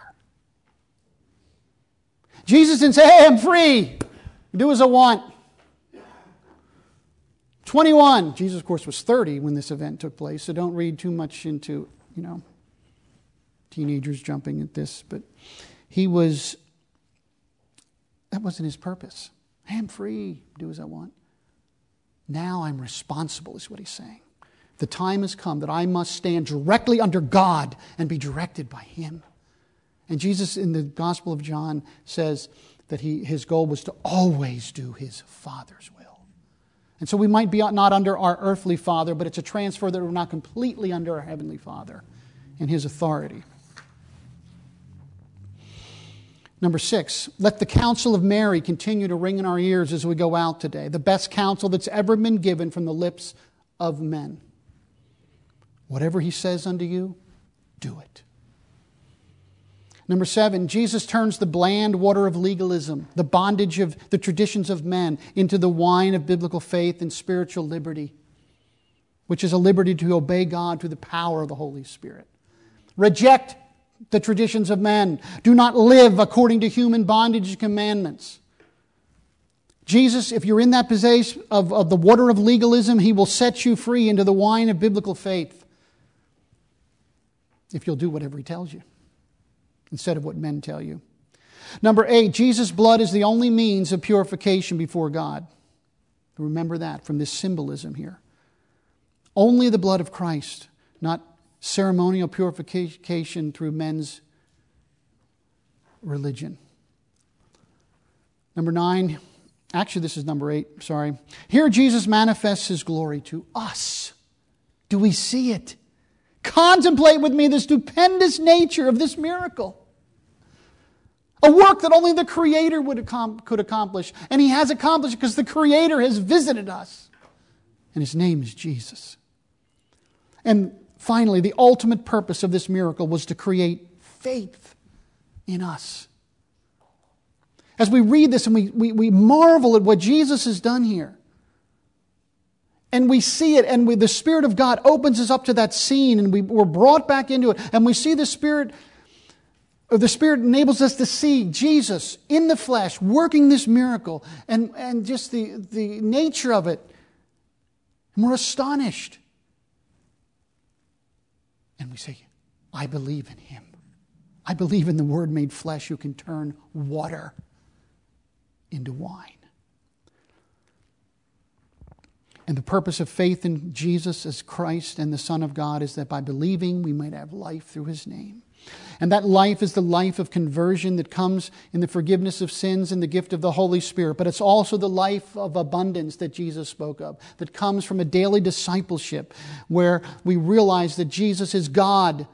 Jesus didn't say, hey, I'm free. Do as I want. twenty-one. Jesus, of course, was thirty when this event took place, so don't read too much into, you know, teenagers jumping at this. But he was, that wasn't his purpose. Hey, I'm free. Do as I want. Now I'm responsible, is what he's saying. The time has come that I must stand directly under God and be directed by him. And Jesus in the Gospel of John says that he, his goal was to always do his Father's will. And so we might be not under our earthly father, but it's a transfer that we're not completely under our heavenly Father and his authority. Number six, let the counsel of Mary continue to ring in our ears as we go out today. The best counsel that's ever been given from the lips of men. Whatever he says unto you, do it. Number seven, Jesus turns the bland water of legalism, the bondage of the traditions of men, into the wine of biblical faith and spiritual liberty, which is a liberty to obey God through the power of the Holy Spirit. Reject the traditions of men. Do not live according to human bondage and commandments. Jesus, if you're in that position of, of the water of legalism, he will set you free into the wine of biblical faith. If you'll do whatever he tells you, instead of what men tell you. Number eight, Jesus' blood is the only means of purification before God. Remember that from this symbolism here. Only the blood of Christ, not ceremonial purification through men's religion. Number nine, actually this is number eight, sorry. Here Jesus manifests his glory to us. Do we see it? Contemplate with me the stupendous nature of this miracle. A work that only the Creator would accom- could accomplish. And he has accomplished it because the Creator has visited us. And his name is Jesus. And finally, the ultimate purpose of this miracle was to create faith in us. As we read this and we, we, we marvel at what Jesus has done here. And we see it, and we, the Spirit of God opens us up to that scene, and we, we're brought back into it. And we see the Spirit, or the Spirit enables us to see Jesus in the flesh working this miracle, and, and just the, the nature of it. And we're astonished. And we say, I believe in him. I believe in the Word made flesh who can turn water into wine. And the purpose of faith in Jesus as Christ and the Son of God is that by believing we might have life through his name. And that life is the life of conversion that comes in the forgiveness of sins and the gift of the Holy Spirit. But it's also the life of abundance that Jesus spoke of, that comes from a daily discipleship where we realize that Jesus is God,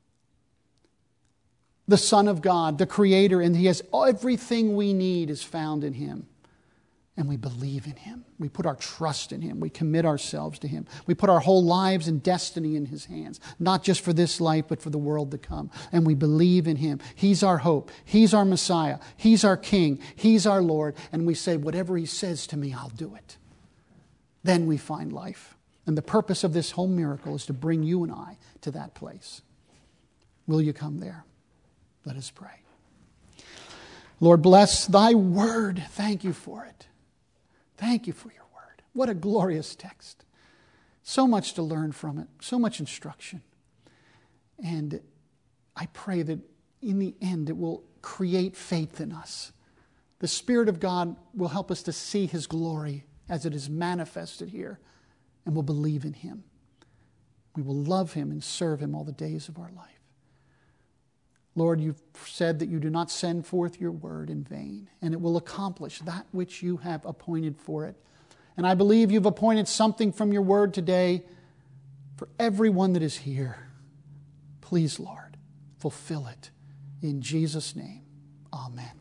the Son of God, the Creator, and he has everything we need is found in him. And we believe in him. We put our trust in him. We commit ourselves to him. We put our whole lives and destiny in his hands. Not just for this life, but for the world to come. And we believe in him. He's our hope. He's our Messiah. He's our King. He's our Lord. And we say, whatever he says to me, I'll do it. Then we find life. And the purpose of this whole miracle is to bring you and I to that place. Will you come there? Let us pray. Lord, bless thy word. Thank you for it. Thank you for your word. What a glorious text. So much to learn from it. So much instruction. And I pray that in the end it will create faith in us. The Spirit of God will help us to see his glory as it is manifested here. And we'll believe in him. We will love him and serve him all the days of our life. Lord, you've said that you do not send forth your word in vain, and it will accomplish that which you have appointed for it. And I believe you've appointed something from your word today for everyone that is here. Please, Lord, fulfill it. In Jesus' name, amen.